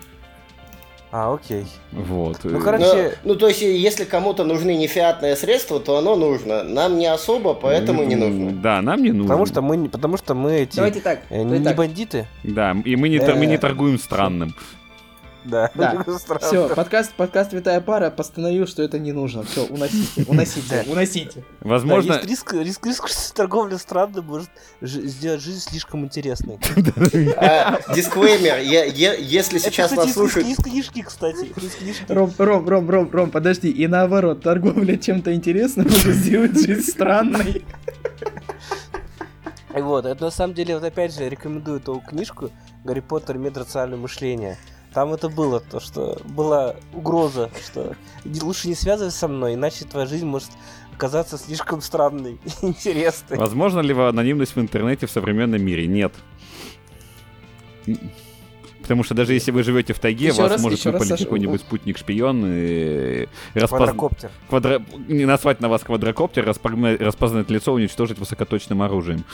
Окей. Вот. Ну, короче... Ну, то есть, если кому-то нужны нефиатные средства, то оно нужно. Нам не особо, поэтому не нужно. Да, нам не нужно. Потому что мы эти... Давайте так. Не бандиты. Да, и мы не торгуем странным. Да. Все, подкаст «Витая пара» постановил, что это не нужно. Все, уносите. Возможно... Есть риск, что торговля странным может сделать жизнь слишком интересной. Дисклеймер, если сейчас нас слушают... Из книжки, кстати. Ром, подожди. И наоборот, торговля чем-то интересным может сделать жизнь странной. Вот, это на самом деле, вот опять же, рекомендую эту книжку «Гарри Поттер. Метод рационального мышления». Там это было, то, что была угроза, что лучше не связывайся со мной, иначе твоя жизнь может оказаться слишком странной и интересной. Возможно ли анонимность в интернете в современном мире? Нет. Потому что даже если вы живете в тайге, вас может выпалить какой-нибудь спутник-шпион и квадрокоптер. Назвать на вас квадрокоптер, распознать лицо, уничтожить высокоточным оружием.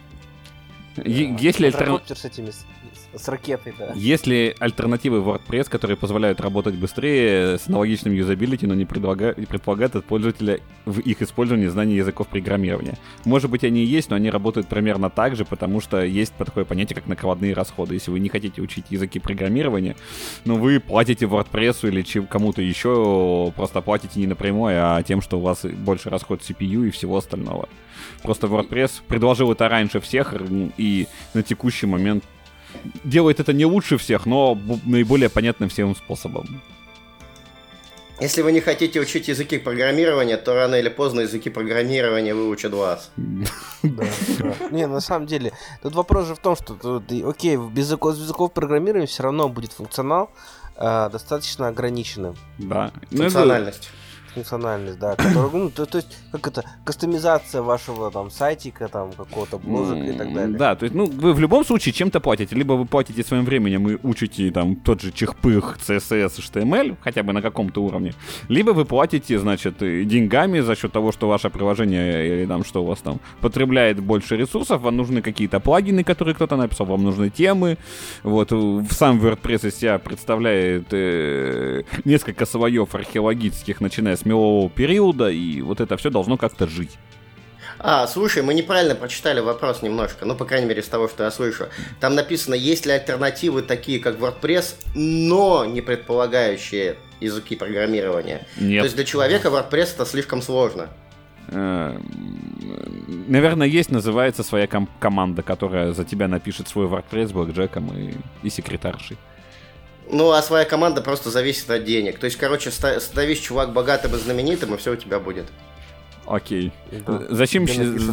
Если квадрокоптер с этими... С ракетой, да. Есть ли альтернативы WordPress, которые позволяют работать быстрее с аналогичным юзабилити, но не предполагают от пользователя в их использовании знаний языков программирования? Может быть, они и есть, но они работают примерно так же, потому что есть такое понятие, как накладные расходы. Если вы не хотите учить языки программирования, но вы платите WordPress или кому-то еще, просто платите не напрямую, а тем, что у вас больше расход CPU и всего остального. Просто WordPress предложил это раньше всех, и и на текущий момент делает это не лучше всех, но наиболее понятным всем способом. Если вы не хотите учить языки программирования, то рано или поздно языки программирования выучат вас. Да. Не, на самом деле, тут вопрос же в том, что, окей, без языков программирования все равно будет функционал достаточно ограниченным. Да. Функциональность, да, который, то есть, как это, кастомизация вашего там сайтика, там, какого-то бложика и так далее. Да, то есть, вы в любом случае чем-то платите. Либо вы платите своим временем и учите там тот же чихпых, CSS, HTML, хотя бы на каком-то уровне. Либо вы платите, значит, деньгами за счет того, что ваше приложение или там, что у вас там потребляет больше ресурсов, вам нужны какие-то плагины, которые кто-то написал, вам нужны темы. Вот, сам WordPress из себя представляет несколько слоев археологических, начиная с мелового периода, и вот это все должно как-то жить. Слушай, мы неправильно прочитали вопрос немножко, по крайней мере, из того, что я слышу. Там написано, есть ли альтернативы такие, как WordPress, но не предполагающие языки программирования. Нет. То есть для человека WordPress это слишком сложно. Наверное, есть, называется своя команда, которая за тебя напишет свой WordPress с блэкджеком и секретаршей. А своя команда просто зависит от денег. То есть, становись чувак богатым и знаменитым, и все у тебя будет. Окей. Да. Зачем...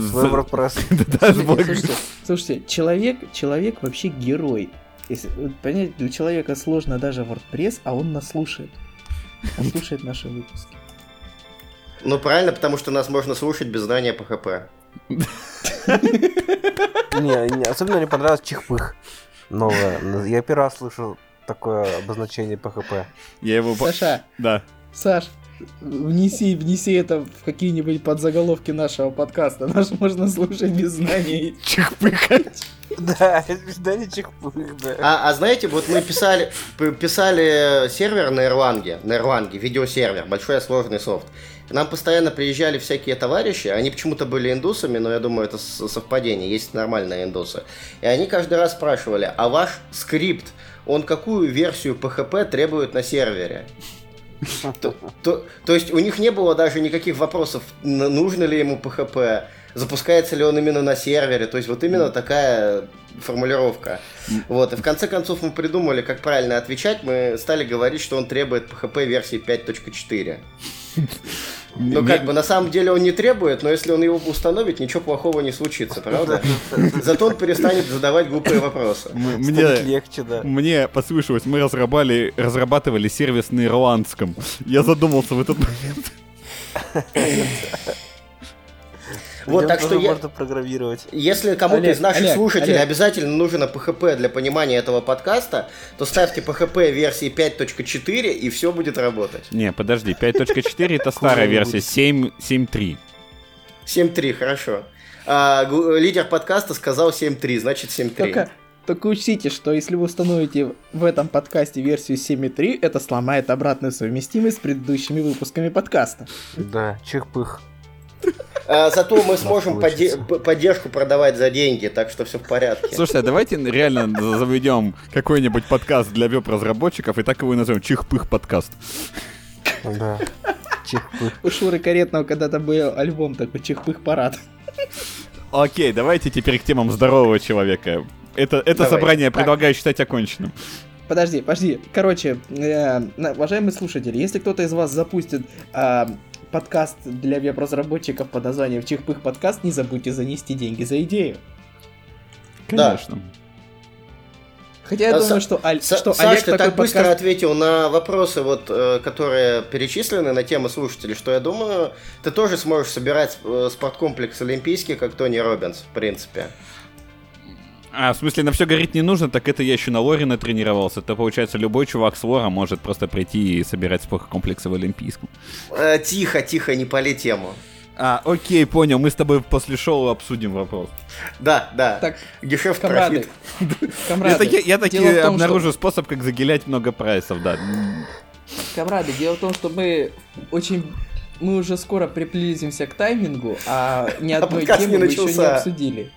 Слушайте, человек вообще герой. Если понять, для человека сложно даже WordPress, а он нас слушает. Он слушает наши выпуски. Правильно, потому что нас можно слушать без знания PHP. Не, особенно мне понравилось чихпых. Новое. Я первый раз слышу такое обозначение PHP. Саша. Да. Саш, внеси это в какие-нибудь подзаголовки нашего подкаста. Наш можно слушать без знаний. Чихпыхать. Да, без знаний чихпых, да. А знаете, вот мы писали сервер на Erlang, видеосервер, большой сложный софт. К нам постоянно приезжали всякие товарищи, они почему-то были индусами, но я думаю, это совпадение, есть нормальные индусы. И они каждый раз спрашивали, а ваш скрипт, он какую версию PHP требует на сервере? То есть у них не было даже никаких вопросов, нужно ли ему PHP, запускается ли он именно на сервере, то есть вот именно такая формулировка. Вот, и в конце концов мы придумали, как правильно отвечать, мы стали говорить, что он требует PHP версии 5.4. На самом деле он не требует, но если он его установит, ничего плохого не случится, правда? Зато он перестанет задавать глупые вопросы. Станет легче, да. Мне послышалось, мы разрабатывали сервис на ирландском. Я задумался в этот момент. Вот, так что можно программировать. Если кому-то из наших слушателей обязательно нужно PHP для понимания этого подкаста, то ставьте PHP версии 5.4 и все будет работать. Не, подожди, 5.4 это старая версия, 7.3. 7.3, хорошо. Лидер подкаста сказал 7.3, значит 7.3. Только учтите, что если вы установите в этом подкасте версию 7.3, это сломает обратную совместимость с предыдущими выпусками подкаста. Да, чихпых. Зато мы сможем поддержку продавать за деньги, так что все в порядке. Слушайте, а давайте реально заведем какой-нибудь подкаст для веб-разработчиков и так его и назовем Чихпых подкаст. Да, Чихпых. У Шуры Каретного когда-то был альбом такой «Чихпых парад». Окей, давайте теперь к темам здорового человека. Это собрание предлагаю считать оконченным. Подожди. Короче, уважаемые слушатели, если кто-то из вас запустит подкаст для веб-разработчиков под названием «Чихпых подкаст», не забудьте занести деньги за идею. Конечно. Да. Хотя я думаю, что Саш, Олег ты такой так быстро подкаст... ответил на вопросы, которые перечислены на темы слушателей, что я думаю, ты тоже сможешь собирать спорткомплекс олимпийский, как Тони Роббинс, в принципе. В смысле, на все говорить не нужно, так это я еще на лоре натренировался. Это, получается, любой чувак с лора может просто прийти и собирать спорткомплексы в Олимпийском. Тихо, не пали тему. Окей, понял, мы с тобой после шоу обсудим вопрос. Да. Так, гешефт комрады, профит. Я таки обнаружу способ, как загилять много прайсов, да. Комрады, дело в том, что мы уже скоро приблизимся к таймингу, а ни одной темы мы еще не обсудили.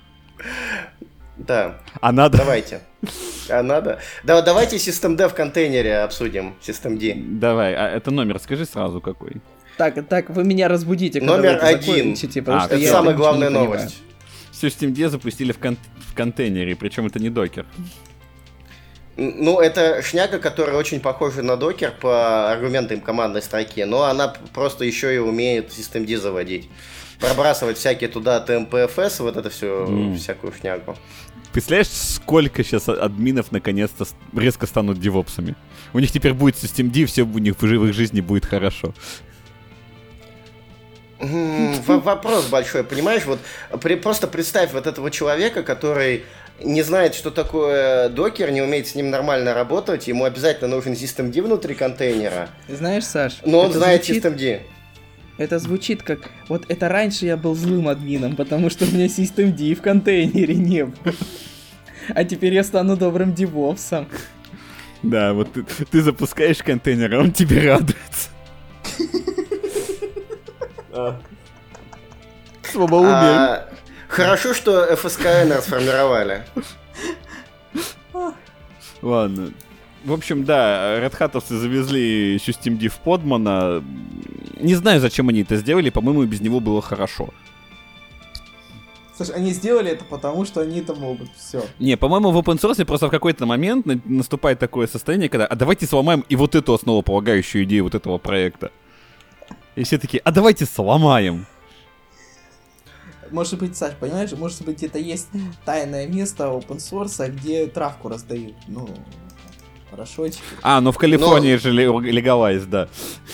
Да. А надо? Давайте. Давайте Systemd в контейнере обсудим. Systemd. Давай, это номер скажи сразу какой. Так, вы меня разбудите, когда номер вы это 1. закончите, потому что это я самая ничего главная не понимаю. новость. Systemd запустили в контейнере, причем это не докер. Ну, это шняга, которая очень похожа на докер по аргументам командной строки, но она просто еще и умеет Systemd заводить. Пробрасывать всякие туда TMPFS, вот это все, всякую шнягу. Представляешь, сколько сейчас админов наконец-то резко станут девопсами? У них теперь будет Systemd, все у них в их жизни будет хорошо. Вопрос большой, понимаешь? Вот просто представь вот этого человека, который не знает, что такое докер, не умеет с ним нормально работать, ему обязательно нужен Systemd внутри контейнера. Знаешь, Саш, но он знает Systemd. Это звучит как... Вот это раньше я был злым админом, потому что у меня Systemd в контейнере не было. А теперь я стану добрым девопсом. Да, вот ты запускаешь контейнер, а он тебе радуется. Слабоумие. Хорошо, что FSKN расформировали. Ладно. В общем, да, Red Hat'овцы завезли Systemd в Podman. Не знаю, зачем они это сделали, по-моему, без него было хорошо. Слушай, они сделали это потому, что они это могут, все. Не, по-моему, в open source просто в какой-то момент наступает такое состояние, когда а давайте сломаем и вот эту основополагающую идею вот этого проекта. И все такие, а давайте сломаем. Может быть, Саш, понимаешь, может быть, это есть тайное место open source, где травку раздают. Ну, хорошо. Ну в Калифорнии же легалайз, да.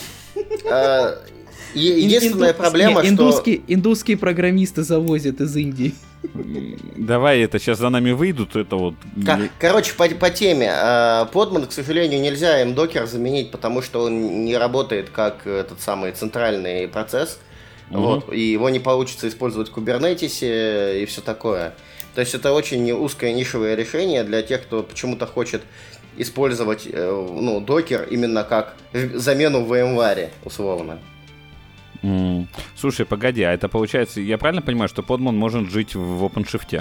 Единственная проблема, что... Индусские программисты завозят из Индии. Давай, это сейчас за нами выйдут, это вот... Короче, по теме. Podman, к сожалению, нельзя им докер заменить, потому что он не работает как этот самый центральный процесс. Вот, и его не получится использовать в Kubernetes и все такое. То есть это очень узкое нишевое решение для тех, кто почему-то хочет использовать докер именно как замену в VMware, условно. Слушай, погоди, а это получается, я правильно понимаю, что Podman может жить в OpenShift?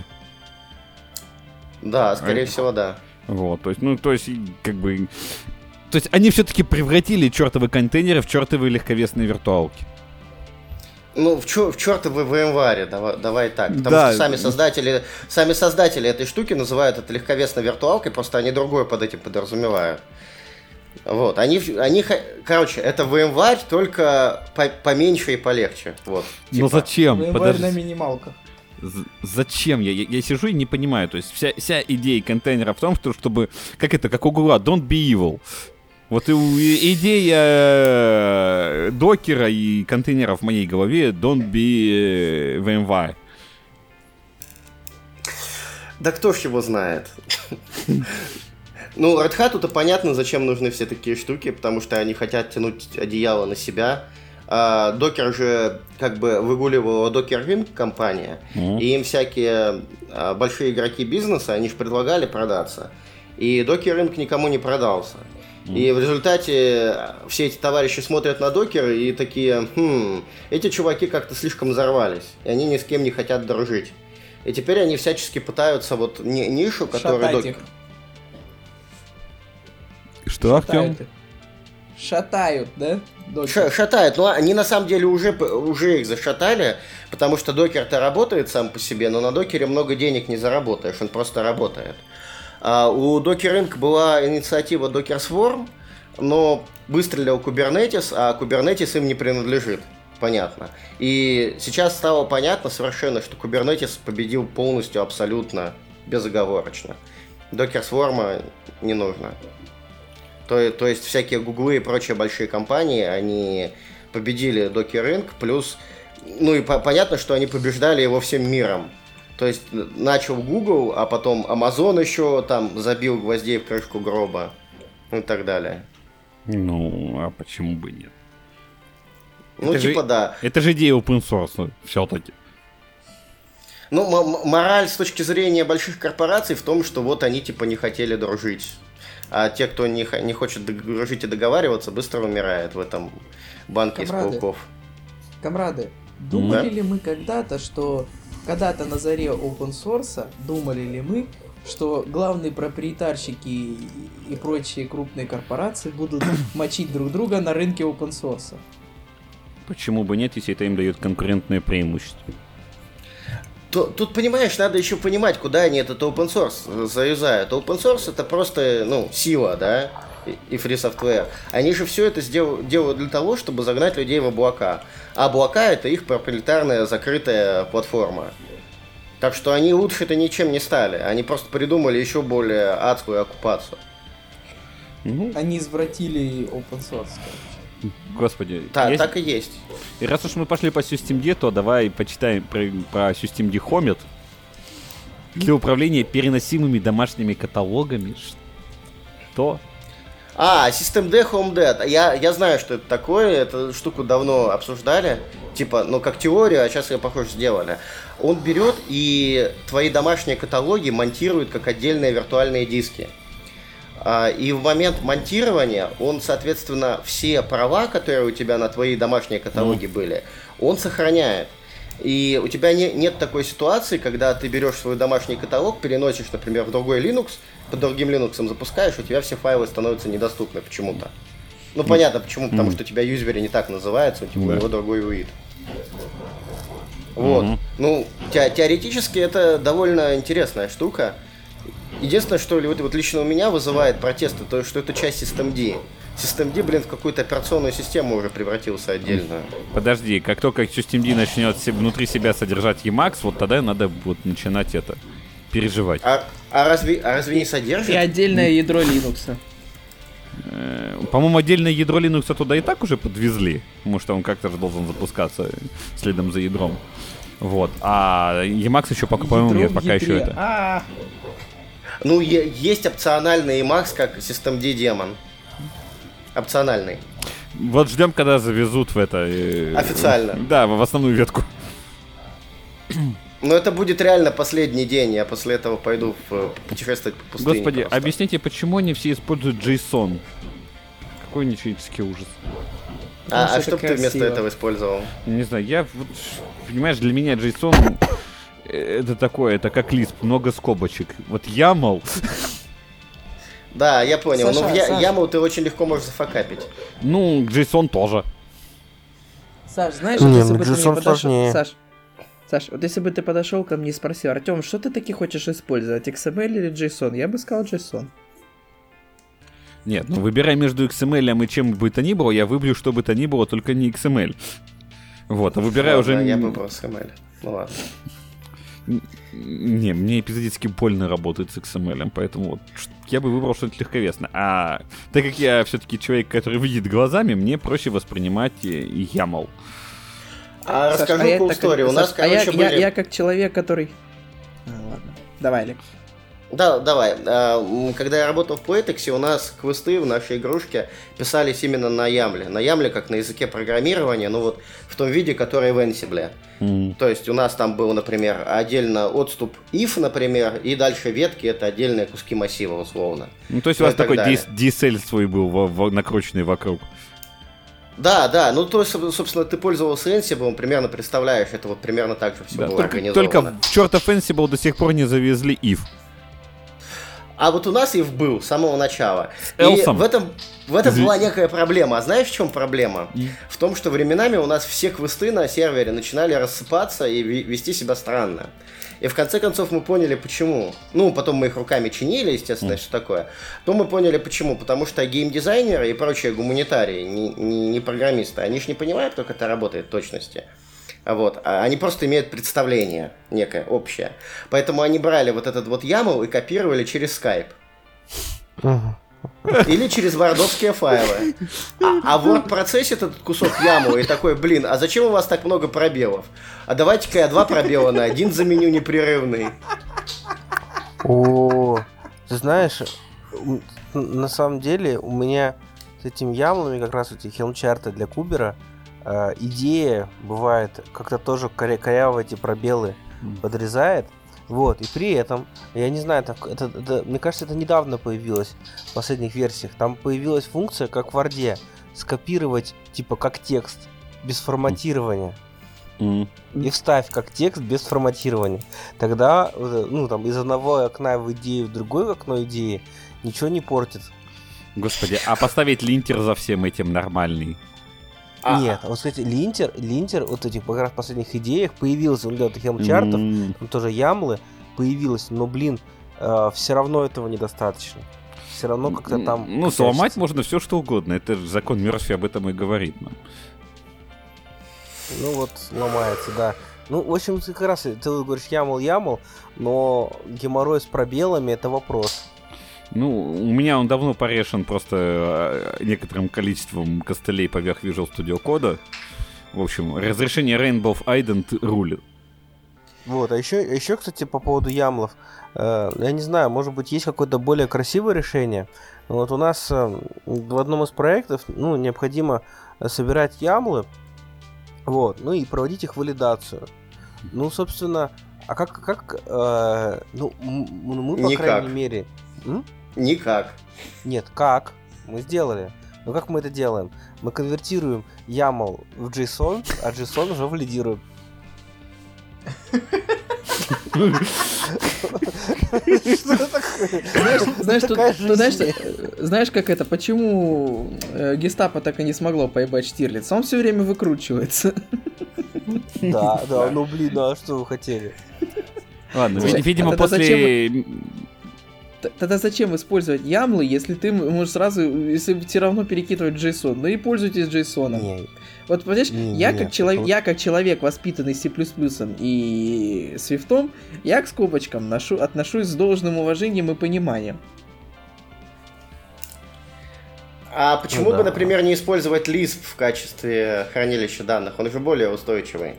Да, скорее всего, да. Вот, то есть, как бы... То есть они все-таки превратили чертовы контейнеры в чертовы легковесные виртуалки. Ну, в чертовы VMware, давай так. Потому что сами создатели этой штуки называют это легковесной виртуалкой, просто они другое под этим подразумевают. Вот, короче, это VMware, только поменьше и полегче. Вот, типа. Но зачем? VMware на минималках. Зачем? Я сижу и не понимаю. То есть вся идея контейнера в том, чтобы, как у Гугла, don't be evil. Вот идея докера и контейнера в моей голове don't be VMware. Да кто ж его знает? Ну, Red Hat'у-то понятно, зачем нужны все такие штуки, потому что они хотят тянуть одеяло на себя. Докер же как бы выгуливала Docker Inc. компания, и им всякие большие игроки бизнеса, они же предлагали продаться. И Docker Inc. никому не продался. И в результате все эти товарищи смотрят на докер и такие, эти чуваки как-то слишком взорвались, и они ни с кем не хотят дружить. И теперь они всячески пытаются вот нишу, которая... Что, Артём? Шатают, да? Шатают, но они на самом деле уже их зашатали, потому что докер-то работает сам по себе, но на докере много денег не заработаешь, он просто работает. У Docker Inc. была инициатива Docker Swarm, но выстрелил Kubernetes, а Kubernetes им не принадлежит. Понятно. И сейчас стало понятно совершенно, что Kubernetes победил полностью, абсолютно, безоговорочно. Docker Swarm не нужно. То есть всякие Гуглы и прочие большие компании, они победили Docker Inc. Плюс, и понятно, что они побеждали его всем миром. То есть начал Google, а потом Amazon еще там забил гвоздей в крышку гроба и так далее. Ну, а почему бы нет? Ну, это типа да. Это же идея open source все-таки. Ну, мораль с точки зрения больших корпораций в том, что вот они типа не хотели дружить. А те, кто не хочет дружить и договариваться, быстро умирает в этом банке из пауков. Комрады, думали ли мы когда-то на заре open source, думали ли мы, что главные проприетарщики и прочие крупные корпорации будут мочить друг друга на рынке open source? Почему бы нет, если это им дает конкурентное преимущество? Тут, понимаешь, надо еще понимать, куда они этот open source заюзают. Open source это просто, сила, да, и free software. Они же все это делают для того, чтобы загнать людей в облака. А облака это их проприетарная закрытая платформа. Так что они лучше-то ничем не стали. Они просто придумали еще более адскую оккупацию. Они извратили open source, короче. Господи. Так и есть. И раз уж мы пошли по SystemD, то давай почитаем про SystemD Homit для управления переносимыми домашними каталогами. Что? SystemD HomeDed. Я знаю, что это такое. Эту штуку давно обсуждали. Типа, как теорию, а сейчас ее, похоже, сделали. Он берет и твои домашние каталоги монтирует как отдельные виртуальные диски. И в момент монтирования он, соответственно, все права, которые у тебя на твои домашние каталоги были, он сохраняет. И у тебя нет такой ситуации, когда ты берешь свой домашний каталог, переносишь, например, в другой Linux, под другим Linux запускаешь, у тебя все файлы становятся недоступны почему-то. Понятно почему, потому что у тебя юзер не так называется, у него другой UID. Вот. Теоретически это довольно интересная штука. Единственное, что вот лично у меня вызывает протесты, то, что это часть SystemD. SystemD, в какую-то операционную систему уже превратился отдельно. Подожди, как только SystemD начнет внутри себя содержать Emacs, вот тогда надо начинать это переживать. А разве не содержит? И отдельное ядро Linux. По-моему, отдельное ядро Linux туда и так уже подвезли, потому что он как-то же должен запускаться следом за ядром. Вот. А Emacs еще по-моему, пока еще это. Есть опциональный Emacs, как SystemD Daemon. Опциональный. Вот ждем, когда завезут в это... Официально. Да, в основную ветку. Это будет реально последний день. Я после этого пойду путешествовать по пустыне. Господи, просто. Объясните, почему они все используют JSON? Какой нечеловеческий ужас. А что бы ты вместо этого использовал? Не знаю, понимаешь, для меня JSON... Это такое, это как Lisp, много скобочек. Вот YAML... Да, я понял. Саша, YAML ты очень легко можешь зафакапить. JSON тоже. Саш, знаешь, вот если бы ты JSON мне подошел... сложнее. Саш, вот если бы ты подошел ко мне и спросил: Артем, что ты таки хочешь использовать, XML или JSON? Я бы сказал JSON. Нет, выбирай между XML и чем бы то ни было, я выберу, что бы то ни было, только не XML. Вот, а выбираю уже... Я выбрал XML. Ладно. Не, мне эпизодически больно работать с XML, поэтому вот я бы выбрал что-нибудь легковесное. А так как я все-таки человек, который видит глазами, мне проще воспринимать и YAML. Расскажу cool story. У нас, короче, были... Я как человек, который... ладно. Давай, Олег. Да, давай. Когда я работал в Playtex, у нас квесты в нашей игрушке писались именно на YAML. На YAML как на языке программирования, в том виде, который в Ansible. То есть у нас там был, например, отдельно отступ if, например, и дальше ветки — это отдельные куски массива, условно. То есть у вас такой DSL свой был накрученный вокруг. Да, то есть, собственно, ты пользовался Ansible, примерно представляешь, это вот примерно так же все было организовано. Только в чертов Ansible до сих пор не завезли if. А вот у нас if был с самого начала. Элсом. И в этом была некая проблема. А знаешь, в чем проблема? В том, что временами у нас все квесты на сервере начинали рассыпаться и вести себя странно. И в конце концов мы поняли, почему. Потом мы их руками чинили, естественно, и все такое. То мы поняли, почему. Потому что геймдизайнеры и прочие гуманитарии, не программисты, они же не понимают, как это работает в точности. Вот. А они просто имеют представление некое, общее. Поэтому они брали вот этот вот YAML и копировали через Skype. Или через вардовские файлы. А в Word-процессе этот кусок YAML и такой: а зачем у вас так много пробелов? А давайте-ка я 2 пробела на 1 заменю непрерывный. Ты знаешь, на самом деле у меня с этим YAML, как раз эти хелм-чарты для кубера, идея бывает, как-то тоже коряво эти пробелы подрезает. Вот, и при этом, я не знаю, мне кажется, это недавно появилось в последних версиях. Там появилась функция, как в Word, скопировать, типа, как текст, без форматирования. И вставь как текст без форматирования. Тогда, из одного окна в идею в другое окно идеи ничего не портит. Господи, а поставить линтер за всем этим нормальный? Нет, вот, кстати, линтер вот этих как раз последних идеях появился, для этих Helm-чартов, там тоже ямлы появилось, но, блин, все равно этого недостаточно. Все равно как-то там... Ну, сломать можно все что угодно. Это же закон Мерфи об этом и говорит нам. Ну вот, ломается, да. Ну, в общем, ты как раз, ты говоришь ямл, но геморрой с пробелами — это вопрос. Ну, у меня он давно порешен просто некоторым количеством костылей поверх Visual Studio Code. В общем, разрешение Rainbow Ident рулит. Вот, а еще, кстати, по поводу ямлов. Я не знаю, может быть, есть какое-то более красивое решение. Вот у нас в одном из проектов, необходимо собирать ямлы, вот, ну и проводить их валидацию. Ну, собственно, а как мы, по крайней мере... Никак. Нет, как? Мы сделали. Но как мы это делаем? Мы конвертируем YAML в JSON, а JSON уже валидируем. Знаешь, как это? Почему гестапо так и не смогло поебать Штирлица? Он все время выкручивается. Да, ну блин, а что вы хотели? Ладно, видимо, после... Тогда зачем использовать ямлы, если ты можешь сразу, если все равно перекидывать JSON? Ну и пользуйтесь JSON. Вот, понимаешь, я как человек, воспитанный C++ и Swift, я к скобочкам отношусь с должным уважением и пониманием. А почему бы, например, не использовать Lisp в качестве хранилища данных? Он же более устойчивый.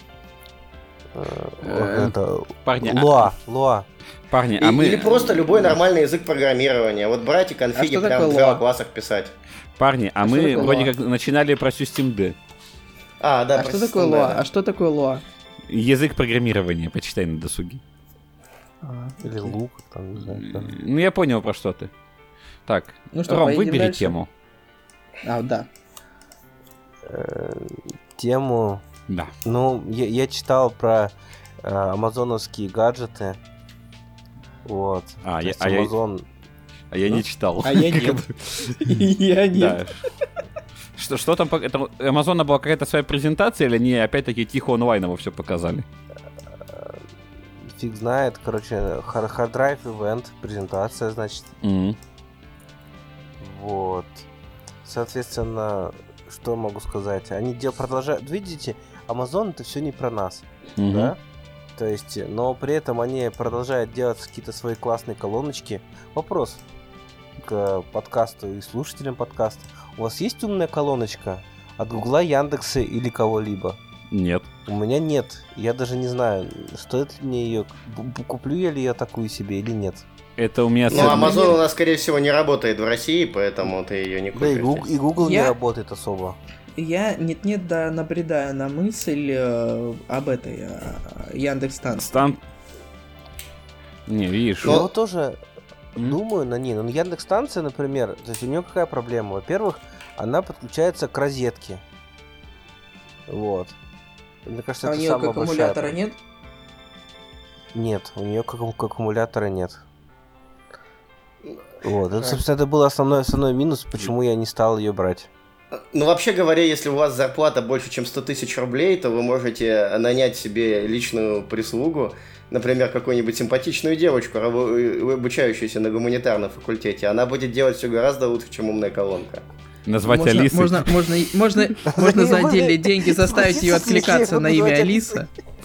Парни, Луа. Парни, Или просто любой нормальный язык программирования. Вот брать и конфиги прямо в Java классах писать. Парни, мы вроде как начинали про SystemD. Что такое Lua? А что такое Lua? Язык программирования, почитай на досуге. Или лук, там, не знаю. Ну, я понял, про что ты. Так, ну что, Ром, выбери дальше? тему. Да. Тему... Да. Ну, я читал про амазоновские гаджеты. Вот. Amazon... я не читал. А я нет. Я нет. Что там? Это Амазона была какая-то своя презентация, или они опять-таки тихо онлайново все показали? Фиг знает. Короче, Hard Drive Event, презентация, значит. Вот. Соответственно, что могу сказать? Они продолжают... Видите, Amazon — это все не про нас, да? То есть, но при этом они продолжают делать какие-то свои классные колоночки. Вопрос к подкасту и слушателям подкаста. У вас есть умная колоночка от Гугла, Яндекса или кого-либо? Нет. У меня нет. Я даже не знаю, стоит ли мне ее... Куплю я ли я такую себе или нет. Это у меня... Ну, Amazon у нас, скорее всего, не работает в России, поэтому ты ее не купишь. Да, и Google не работает особо. Я набредаю на мысль об этой Яндекс.Станции. Не, видишь. Я вот тоже думаю на ней. Но Яндекс.Станция, например, то есть у нее какая проблема? Во-первых, она подключается к розетке. Вот. Мне кажется, а это у нее самая аккумулятора большая... нет? Нет, у нее аккумулятора нет. Вот. Это, собственно, это был основной минус, почему я не стал ее брать. Ну, вообще говоря, если у вас зарплата больше, чем 100 тысяч рублей, то вы можете нанять себе личную прислугу, например, какую-нибудь симпатичную девочку, обучающуюся на гуманитарном факультете. Она будет делать все гораздо лучше, чем умная колонка. Назвать Алисой. Можно за отдельные деньги заставить ее откликаться на имя Алиса.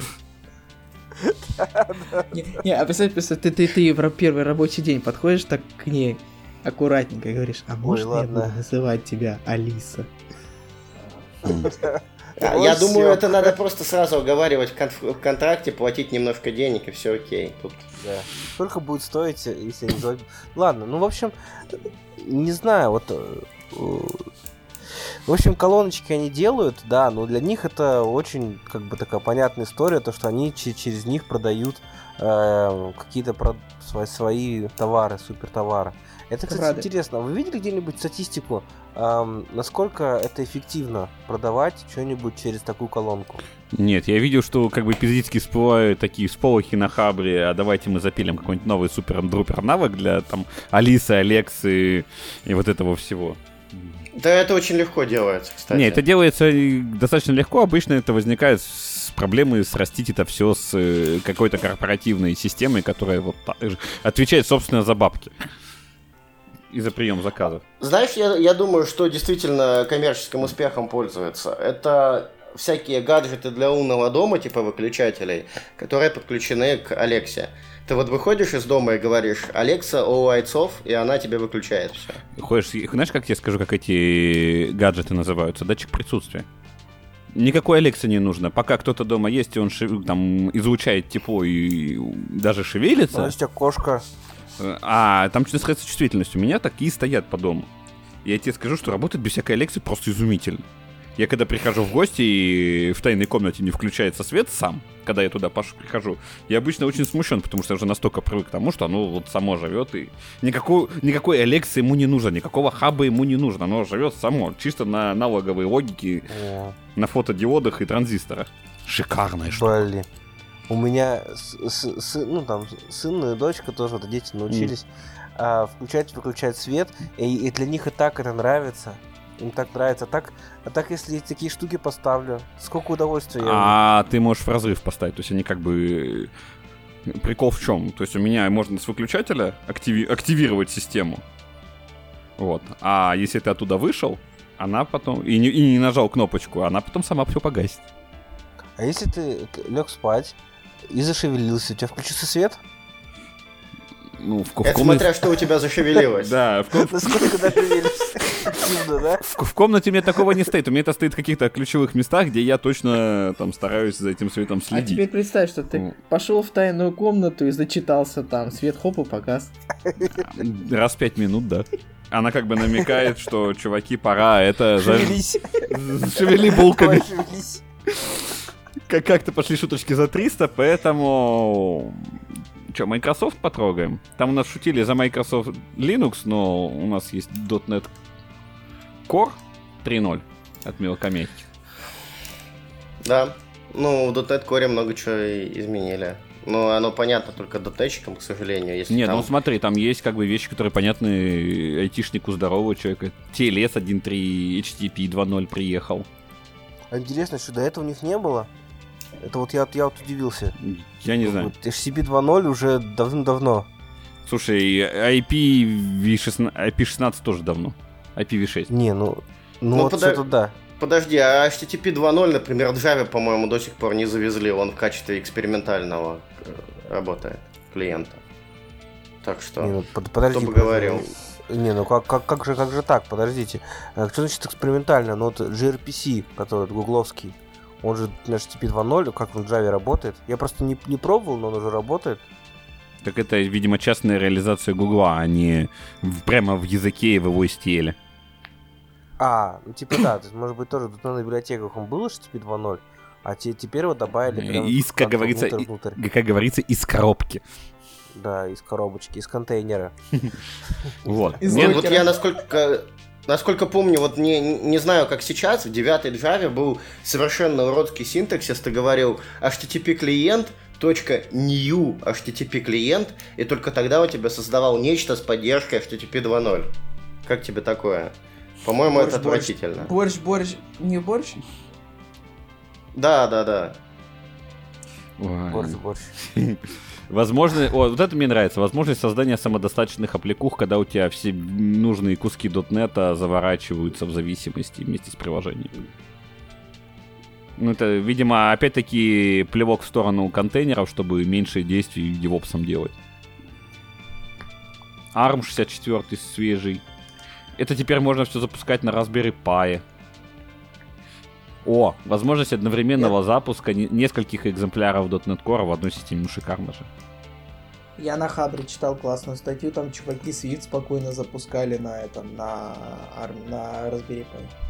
А представь, ты в первый рабочий день подходишь так к ней, аккуратненько и говоришь, а можно я буду называть тебя Алиса? Я думаю, это надо просто сразу оговаривать в контракте, платить немножко денег, и все окей. Да. Сколько будет стоить, если не называть... Ладно, ну, в общем, не знаю, вот... В общем, колоночки они делают, да, но для них это очень, как бы, такая понятная история, то, что они через них продают какие-то свои товары, супертовары. Это, кстати, интересно. Вы видели где-нибудь статистику, насколько это эффективно продавать что-нибудь через такую колонку? Нет, я видел, что как бы периодически всплывают такие всполохи на Хабре, а давайте мы запилим какой-нибудь новый супер-друпер навык для там Алисы, Алексы и вот этого всего. Да, это очень легко делается, кстати. Не, это делается достаточно легко. Обычно это возникает с проблемой срастить это все с какой-то корпоративной системой, которая вот отвечает, собственно, за бабки. И за прием заказов. Знаешь, я думаю, что действительно коммерческим успехом пользуется. Это всякие гаджеты для умного дома, типа выключателей, которые подключены к Алексе. Ты вот выходишь из дома и говоришь: Алекса, all lights off, и она тебе выключает все. Ходишь, знаешь, как я скажу, как эти гаджеты называются? Датчик присутствия. Никакой Алекса не нужно. Пока кто-то дома есть, и он там излучает тепло и даже шевелится. Есть окошко. А там снижается чувствительность. У меня такие стоят по дому. Я тебе скажу, что работает без всякой Алексы просто изумительно. Я когда прихожу в гости и в тайной комнате не включается свет сам, когда я туда прихожу, я обычно очень смущен, потому что я уже настолько привык к тому, что оно вот само живет, и никакой Алексы ему не нужно, никакого хаба ему не нужно, оно живет само, чисто на аналоговой логике, на фотодиодах и транзисторах. Шикарная штука. Блин. У меня сын и дочка тоже, вот дети научились включать-выключать свет, и для них и так это нравится. Им так нравится. А так, если такие штуки поставлю, сколько удовольствия я ты можешь в разрыв поставить. То есть они как бы... Прикол в чем? То есть у меня можно с выключателя активировать систему. Вот. А если ты оттуда вышел, она потом... И не нажал кнопочку, она потом сама все погасит. А если ты лег спать и зашевелился, у тебя включился свет? Ну, это смотря, что у тебя зашевелилось. Да, насколько зашевелишься. Активно, да? В комнате у меня такого не стоит. У меня это стоит в каких-то ключевых местах, где я точно там стараюсь за этим светом следить. А теперь представь, что ты пошел в тайную комнату и зачитался там. Свет хоп и погас. Раз в 5 минут, да. Она как бы намекает, что, чуваки, пора это... Шевелись. Шевели булками. Шевелись. Как-то пошли шуточки за 300, поэтому... Че, Microsoft потрогаем? Там у нас шутили за Microsoft Linux, но у нас есть .NET Core 3.0 от мелкомягких. Да, ну в .NET Core много чего изменили. Но оно понятно только .NET-щикам, к сожалению. Если нет, там... ну смотри, там есть как бы вещи, которые понятны айтишнику здорового человека. TLS 1.3, HTTP 2.0 приехал. А интересно, что до этого у них не было? Это вот я вот удивился. Я не знаю. HTTP 2.0 уже давным-давно. Слушай, IP16 тоже давно. IPv6. Не, ну вот что-то да. Подожди, а HTTP 2.0, например, в Java, по-моему, до сих пор не завезли. Он в качестве экспериментального работает клиента. Так что, не, ну, подожди, кто бы говорил. Не, ну как же так? Подождите. Что значит экспериментально? Ну вот gRPC, который гугловский, он же на HTTP 2.0, как он в Java работает. Я просто не пробовал, но он уже работает. Так это, видимо, частная реализация Гугла, а не прямо в языке и в его стиле. Ну типа да, то есть, может быть, тоже в библиотеках он был HTTP 2.0, а теперь вот добавили прям как говорится, из коробки. Да, из коробочки, из контейнера. Вот. Нет, вот я насколько помню, вот не знаю, как сейчас, в 9-й Java был совершенно уродский синтаксис, ты говорил HTTP клиент, .new HTTP клиент, и только тогда он тебе создавал нечто с поддержкой HTTP 2.0. Как тебе такое? По-моему, это отвратительно. Борщ, не борщ? Да. Борщ. Возможно, вот это мне нравится, возможность создания самодостаточных аппликух, когда у тебя все нужные куски .NET заворачиваются в зависимости вместе с приложением. Ну, это, видимо, опять-таки плевок в сторону контейнеров, чтобы меньше действий девопсом делать. ARM 64 свежий. Это теперь можно все запускать на Raspberry Pi. Возможность одновременного запуска нескольких экземпляров .NET Core в одной системе. Ну, шикарно же. Я на Хабре читал классную статью, там чуваки Swift спокойно запускали на Raspberry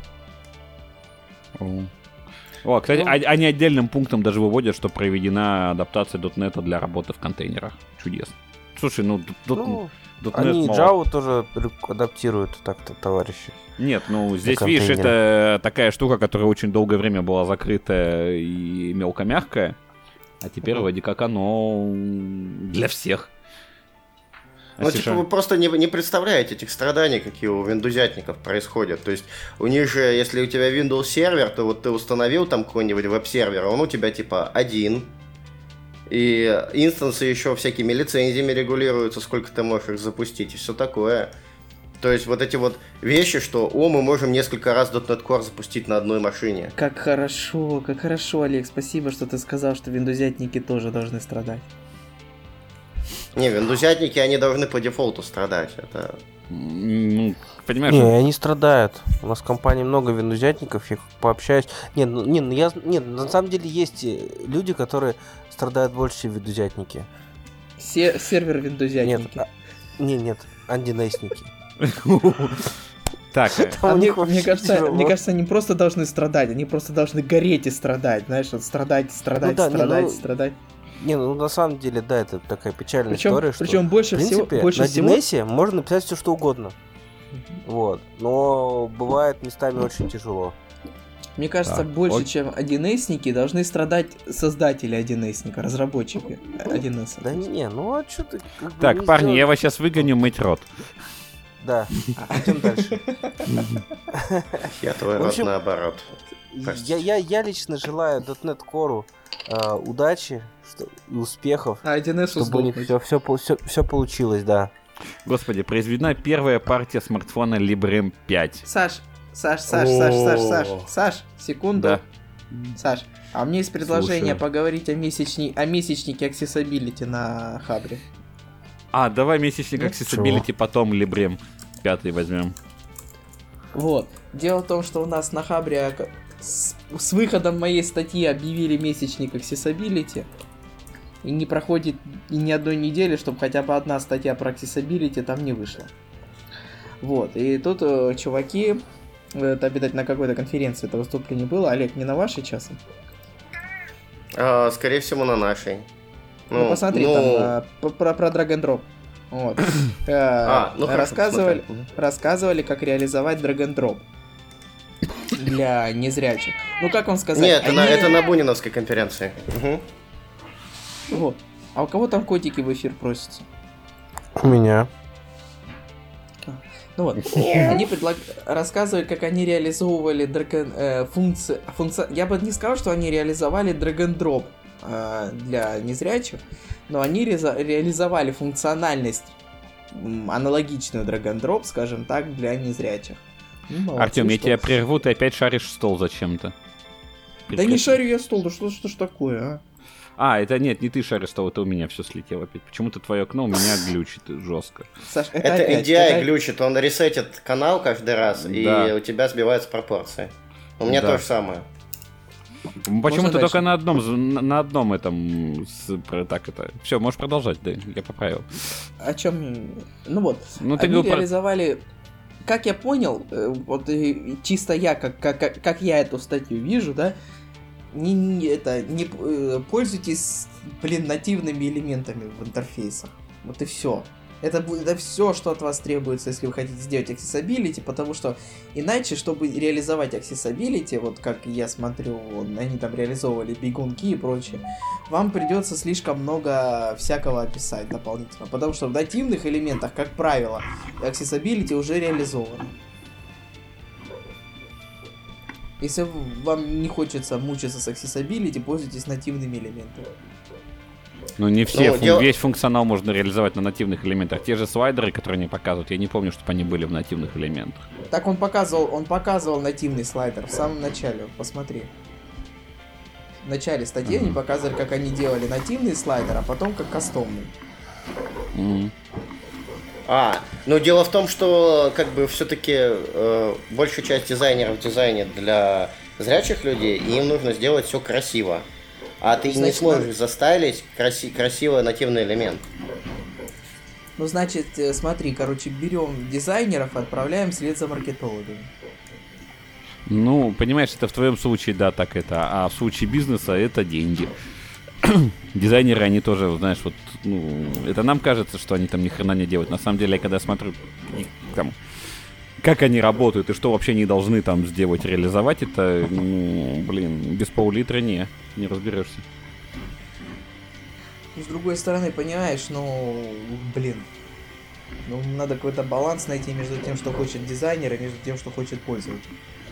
Pi. Кстати, они отдельным пунктом даже выводят, что проведена адаптация .NET для работы в контейнерах. Чудесно. Слушай, .NET они Java тоже адаптируют так-то, товарищи. Нет, здесь, видишь, это такая штука, которая очень долгое время была закрыта и мелкомягкая, а теперь вроде как оно для всех. Ну, типа, вы просто не представляете этих страданий, какие у виндузятников происходят. То есть, у них же, если у тебя Windows сервер, то вот ты установил там какой-нибудь веб-сервер, он у тебя, типа, один. И инстансы еще всякими лицензиями регулируются, сколько ты можешь их запустить, и все такое. То есть, вот эти вот вещи, что, мы можем несколько раз .NET Core запустить на одной машине. Как хорошо, Олег, спасибо, что ты сказал, что виндузятники тоже должны страдать. Не, виндузятники, они должны по дефолту страдать. Это... Ну, понимаешь... Не, они страдают. У нас в компании много виндузятников, я пообщаюсь. На самом деле есть люди, которые страдают больше, чем виндузятники. Сервер виндузятники. Нет, андинесники. Так, мне кажется, они просто должны страдать, они просто должны гореть и страдать, знаешь, вот страдать. Не, ну на самом деле, да, это такая печальная история, что причем больше в принципе, всего на DNS можно написать все что угодно. Вот. Но бывает местами очень тяжело. Мне кажется, больше, чем 1С-ники, должны страдать создатели 1С-ника, разработчики 1С. Да не, ну а что ты... Так, парни, я вас сейчас выгоню мыть рот. Да, идем дальше. Я твой рот наоборот. Я лично желаю .NET Core удачи и успехов, чтобы у них все получилось, да. Господи, произведена первая партия смартфона Librem 5. Саш, секунду. Да. Саш, а у меня есть предложение Слушаю. поговорить о месячнике Accessibility на Хабре. Давай месячник Ну, Accessibility, потом Librem 5 возьмем. Вот. Дело в том, что у нас на Хабре с выходом моей статьи объявили месячник Accessibility. И не проходит ни одной недели, чтобы хотя бы одна статья про Accessibility там не вышла. Вот. И тут чуваки, это, видать, на какой-то конференции это выступление было. Олег, не на вашей часом? Скорее всего, на нашей. Ну посмотри, там про drag and drop. Вот. Рассказывали, как реализовать drag and drop для незрячих. Ну, как вам сказать? Нет, это на Буниновской конференции. Угу. Вот. А у кого там котики в эфир просятся? У меня. Ну вот, они рассказывали, как они реализовывали функции... Я бы не сказал, что они реализовали drag and drop для незрячих, но они реализовали функциональность аналогичную drag and drop, скажем так, для незрячих. Ну, Артем, я тебя прерву, ты опять шаришь стол зачем-то. Да не шарю я стол, да что ж такое, это нет, не ты шаришь стол, это у меня все слетело опять. Почему-то твое окно у меня глючит жестко. Саш, это NDI глючит, он ресетит канал каждый раз, и у тебя сбиваются пропорции. У меня то же самое. Почему-то только на одном этом... Все, можешь продолжать, да, я поправил. О чем? Ну вот, они реализовали... Как я понял, вот чисто я, как я эту статью вижу, да, не пользуйтесь, нативными элементами в интерфейсах. Вот и все. Это все, что от вас требуется, если вы хотите сделать accessibility, потому что иначе, чтобы реализовать accessibility, вот как я смотрю, они там реализовывали бегунки и прочее, вам придется слишком много всякого описать дополнительно, потому что в нативных элементах, как правило, accessibility уже реализовано. Если вам не хочется мучиться с accessibility, пользуйтесь нативными элементами. Ну, не все, весь функционал можно реализовать на нативных элементах. Те же слайдеры, которые они показывают, я не помню, чтобы они были в нативных элементах. Так он показывал нативный слайдер в самом начале, посмотри. В начале статьи они показывали, как они делали нативный слайдер, а потом как кастомный. Ну дело в том, что как бы все-таки большая часть дизайнеров дизайнят для зрячих людей, и им нужно сделать все красиво. А ты не сможешь застайлить красивый нативный элемент. Ну, значит, смотри, берем дизайнеров и отправляем вслед за маркетологами. Ну, понимаешь, это в твоем случае, да, так это. А в случае бизнеса это деньги. Дизайнеры, они тоже, знаешь, вот, это нам кажется, что они там ни хрена не делают. На самом деле, я когда смотрю, там, как они работают и что вообще они должны там сделать, реализовать, это, без пол-литра не разберешься. С другой стороны, понимаешь, Ну, надо какой-то баланс найти между тем, что хочет дизайнер, и между тем, что хочет пользователь.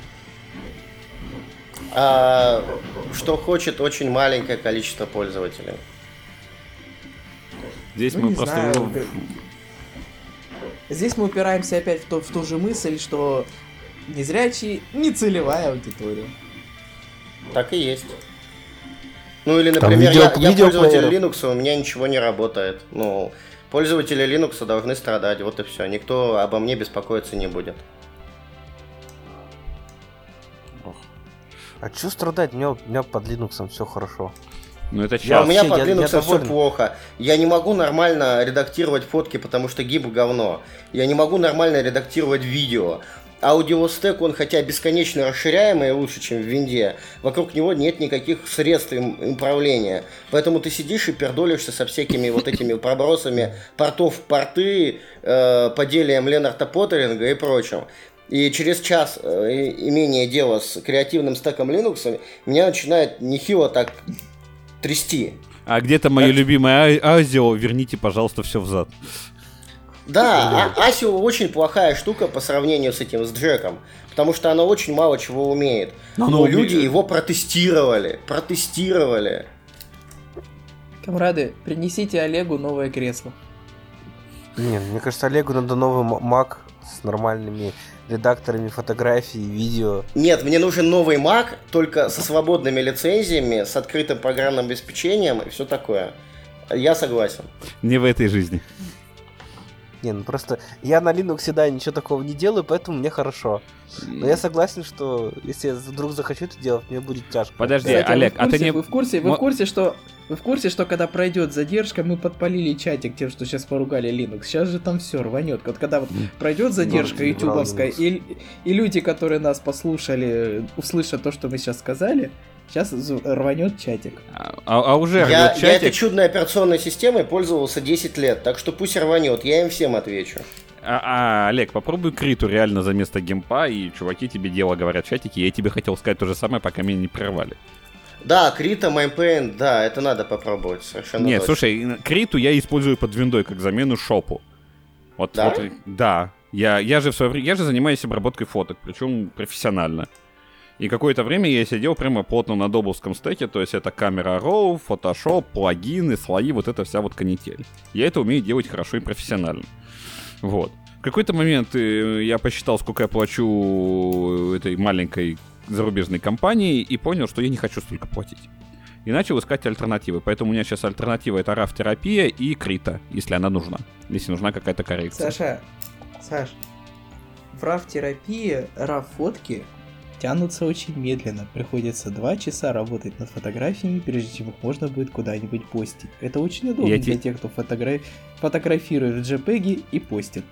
Что хочет очень маленькое количество пользователей. Здесь Ну, мы не просто... знаю, Здесь мы упираемся опять в ту же мысль, что незрячие не целевая аудитория. Так и есть. Ну или, Там например, я пользователь видеоплееры. Linux, у меня ничего не работает. Ну, пользователи Linux должны страдать, вот и все. Никто обо мне беспокоиться не будет. А чё страдать? У меня под Linux все хорошо. Ну это А сейчас. у меня вообще, под я Linux все доволен. плохо. Я не могу нормально редактировать фотки, потому что гиб говно. Я не могу нормально редактировать видео. Аудиостек, он хотя бесконечно расширяемый и лучше, чем в винде, вокруг него нет никаких средств управления. Поэтому ты сидишь и пердолишься со всякими вот этими пробросами портов в порты, поделием Ленарта Поттеринга и прочим. И через час имения дела с креативным стеком Linux меня начинает нехило так трясти. А где-то мое любимое Азио, верните, пожалуйста, все взад. Да, Асио очень плохая штука по сравнению с этим, с Джеком, потому что она очень мало чего умеет. Но люди его протестировали. Камрады, принесите Олегу новое кресло. Нет, мне кажется, Олегу надо новый Mac с нормальными редакторами фотографий, видео. Нет, мне нужен новый Mac, только со свободными лицензиями, с открытым программным обеспечением и все такое. Я согласен. Не в этой жизни. Не, ну просто я на Linux, да, ничего такого не делаю, поэтому мне хорошо. Но я согласен, что если я вдруг захочу это делать, мне будет тяжко. Подожди, Кстати, Олег, а ты не... Вы в курсе, что когда пройдет задержка, мы подпалили чатик тем, что сейчас поругали Linux. Сейчас же там все рванет. Вот когда вот пройдет задержка ютубовская, и люди, которые нас послушали, услышат то, что мы сейчас сказали, сейчас рванет чатик. А уже Я рвет чатик. этой чудной операционной системой пользовался 10 лет, так что пусть рванет, я им всем отвечу. Олег, попробуй Криту реально за место гемпа, и чуваки тебе дело говорят в чатике. Я тебе хотел сказать то же самое, пока меня не прервали. Да, Крита, Майнпейн, да, это надо попробовать, совершенно Нет, точно. слушай, Криту я использую под виндой как замену шопу. Вот, Да? Да. Я же занимаюсь обработкой фоток, причем профессионально. И какое-то время я сидел прямо плотно на доблском стеке, то есть это камера RAW, Photoshop, плагины, слои, вот эта вся вот канитель. Я это умею делать хорошо и профессионально. Вот. В какой-то момент я посчитал, сколько я плачу этой маленькой зарубежной компании, и понял, что я не хочу столько платить. И начал искать альтернативы. Поэтому у меня сейчас альтернатива — это RAW-терапия и Крита, если она нужна. Если нужна какая-то коррекция. Саш, в RAW-терапии RAW-фотки тянутся очень медленно. Приходится 2 часа работать над фотографиями, прежде чем их можно будет куда-нибудь постить. Это очень удобно для тех, кто фотографирует JPEG и постит.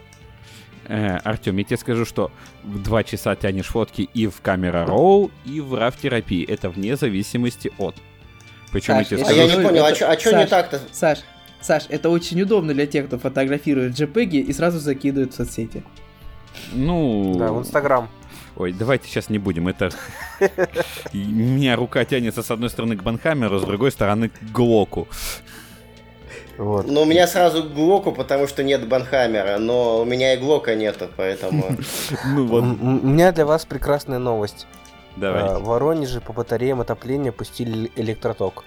Артем, я тебе скажу, что в 2 часа тянешь фотки и в камера RAW, и в RAW-терапии. Это вне зависимости от. Причем Саш, я тебе А скажу, я не понял, а что не так-то? Саш, это очень удобно для тех, кто фотографирует JPEG и сразу закидывает в соцсети. ну... Да, в Инстаграм. Ой, давайте сейчас не будем. Это... У меня рука тянется с одной стороны к Банхаммеру, с другой стороны к Глоку. Вот. Ну, у меня сразу к Глоку, потому что нет Банхаммера, но у меня и Глока нету, поэтому... Ну У вот, меня для вас прекрасная новость. давай. В Воронеже по батареям отопления пустили электроток.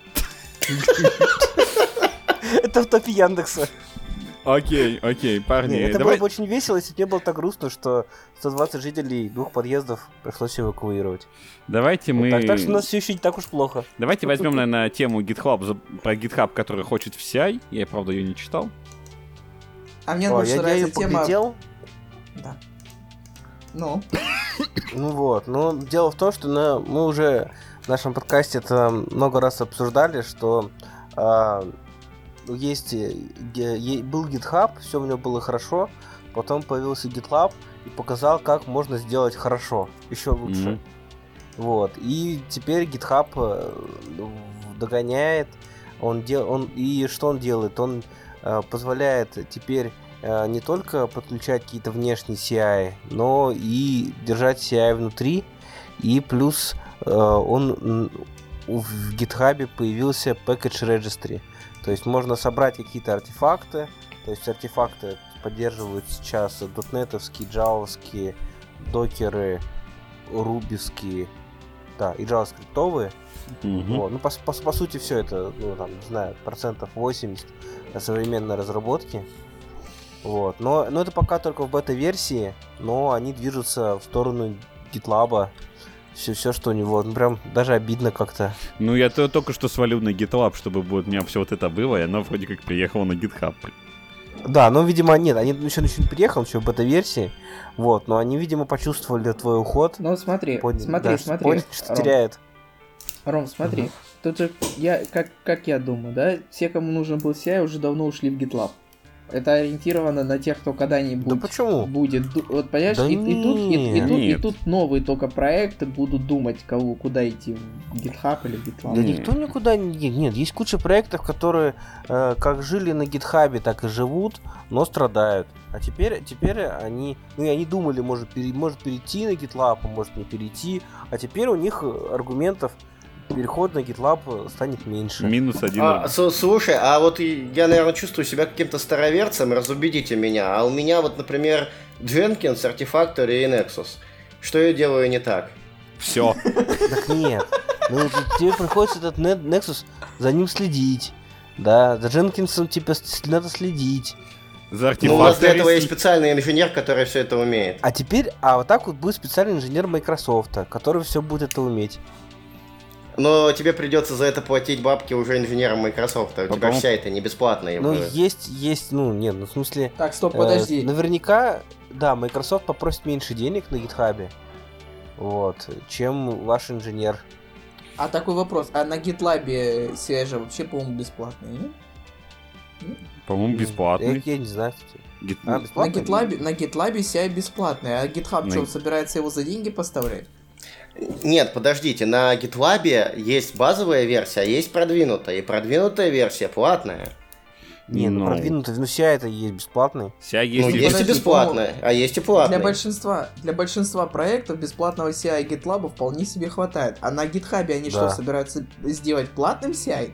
Это в топе Яндекса. Окей, парни. Это давай... было бы очень весело, если бы не было так грустно, что 120 жителей 2 подъездов пришлось эвакуировать. Давайте мы... Так что у нас все еще не так уж плохо. Давайте возьмем, наверное, тему GitHub, про GitHub, который хочет в CI. Я, правда, ее не читал. А мне О, больше я ее нравится тема... поглядел. Да. Ну? Ну вот, но дело в том, что мы уже в нашем подкасте это много раз обсуждали, что был GitHub, все у него было хорошо, потом появился GitLab и показал, как можно сделать хорошо, еще лучше. Вот, и теперь GitHub догоняет, и что он делает? Он позволяет теперь не только подключать какие-то внешние CI, но и держать CI внутри, и плюс в GitHub появился Package Registry. То есть можно собрать какие-то артефакты, то есть артефакты поддерживают сейчас дотнетовские, джавовские, докеры, рубиские, да, и джаваскриптовые. Вот. Ну, по сути, все это, ну, там, не знаю, 80% современной разработки. Вот. Но это пока только в бета-версии, но они движутся в сторону GitLab. Все, что у него, ну, прям даже обидно как-то. Ну, я только что свалил на GitLab, чтобы у меня все вот это было, и оно вроде как приехало на GitHub. Да, но, видимо, нет, они еще не приехал, еще в бета-версии, вот, но они, видимо, почувствовали твой уход. Ну, смотри. Поняли, что теряет. Ром, смотри, тут же, как я думаю, да, все, кому нужен был CI, уже давно ушли в GitLab. Это ориентировано на тех, кто когда-нибудь да почему? будет... Вот, понимаешь, да и тут новые только проекты будут думать, куда идти, в GitHub или в GitLab. Да никто никуда не едет. Нет, есть куча проектов, которые как жили на GitHub, так и живут, но страдают. А теперь они... Ну, и они думали, может перейти на GitLab, может не перейти. А теперь у них аргументов... Переход на GitLab станет меньше. -1. Слушай, а вот я, наверное, чувствую себя каким-то староверцем, разубедите меня. А у меня вот, например, Jenkins, Artifactory и Nexus. Что я делаю не так? Все. Так нет. Ну, тебе приходится этот Nexus, за ним следить. Да, за Jenkins тебе надо следить. За у нас для этого есть специальный инженер, который все это умеет. А вот так вот будет специальный инженер Microsoft, который все будет это уметь. Но тебе придется за это платить бабки уже инженерам Microsoft. У тебя вся это не бесплатная. Ну, есть, ну, нет, ну, в смысле... Так, стоп, подожди. Наверняка, да, Microsoft попросит меньше денег на GitHub, вот, чем ваш инженер. А такой вопрос, а на GitLab CI же вообще, по-моему, бесплатный, нет? По-моему, бесплатный. Я не знаю, кстати. На GitLab CI бесплатный, а GitHub что, собирается его за деньги поставлять? Нет, подождите, на GitLab есть базовая версия, а есть продвинутая, и продвинутая версия платная. Не, ну продвинутая, ну CI это есть бесплатный. CI есть, есть и бесплатная, а есть и платная. Для большинства проектов бесплатного CI GitLab вполне себе хватает. А на GitHub они что, собираются сделать платным CI?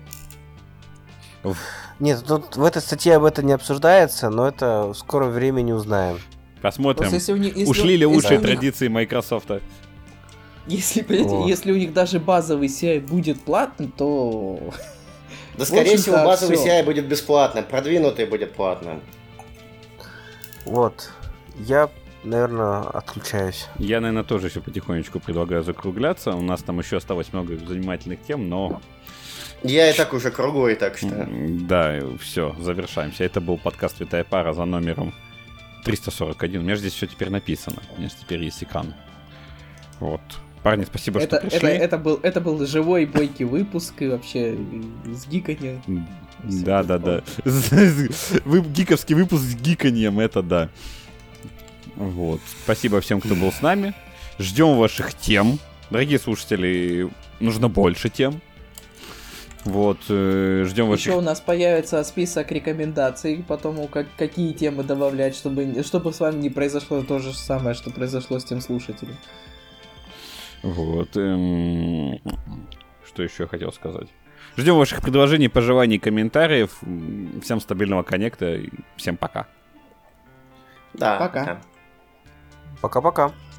Нет, тут в этой статье об этом не обсуждается, но это в скором времени узнаем. Посмотрим, ушли ли лучшие традиции Microsoft. Если у них даже базовый CI будет платным, то... Да, скорее всего, базовый CI будет бесплатным, продвинутый будет платным. Вот. Я, наверное, отключаюсь. Я, наверное, тоже еще потихонечку предлагаю закругляться. У нас там еще осталось много занимательных тем, но... Я и так уже круглый, так что... Да, все, завершаемся. Это был подкаст «Святая пара» за номером 341. У меня же здесь все теперь написано. У меня же теперь есть экран. Вот. Парни, спасибо, что пришли. Это был живой бойкий выпуск, и вообще с гиканьем. Да. Гиковский выпуск с гиканьем, это да. Вот. Спасибо всем, кто был с нами. Ждем ваших тем. Дорогие слушатели, нужно больше тем. Вот, ждем ваших... Еще у нас появится список рекомендаций по тому, какие темы добавлять, чтобы с вами не произошло то же самое, что произошло с тем слушателем. Вот. Что еще я хотел сказать? Ждем ваших предложений, пожеланий, комментариев. Всем стабильного коннекта. Всем пока. Да. Пока. Пока-пока.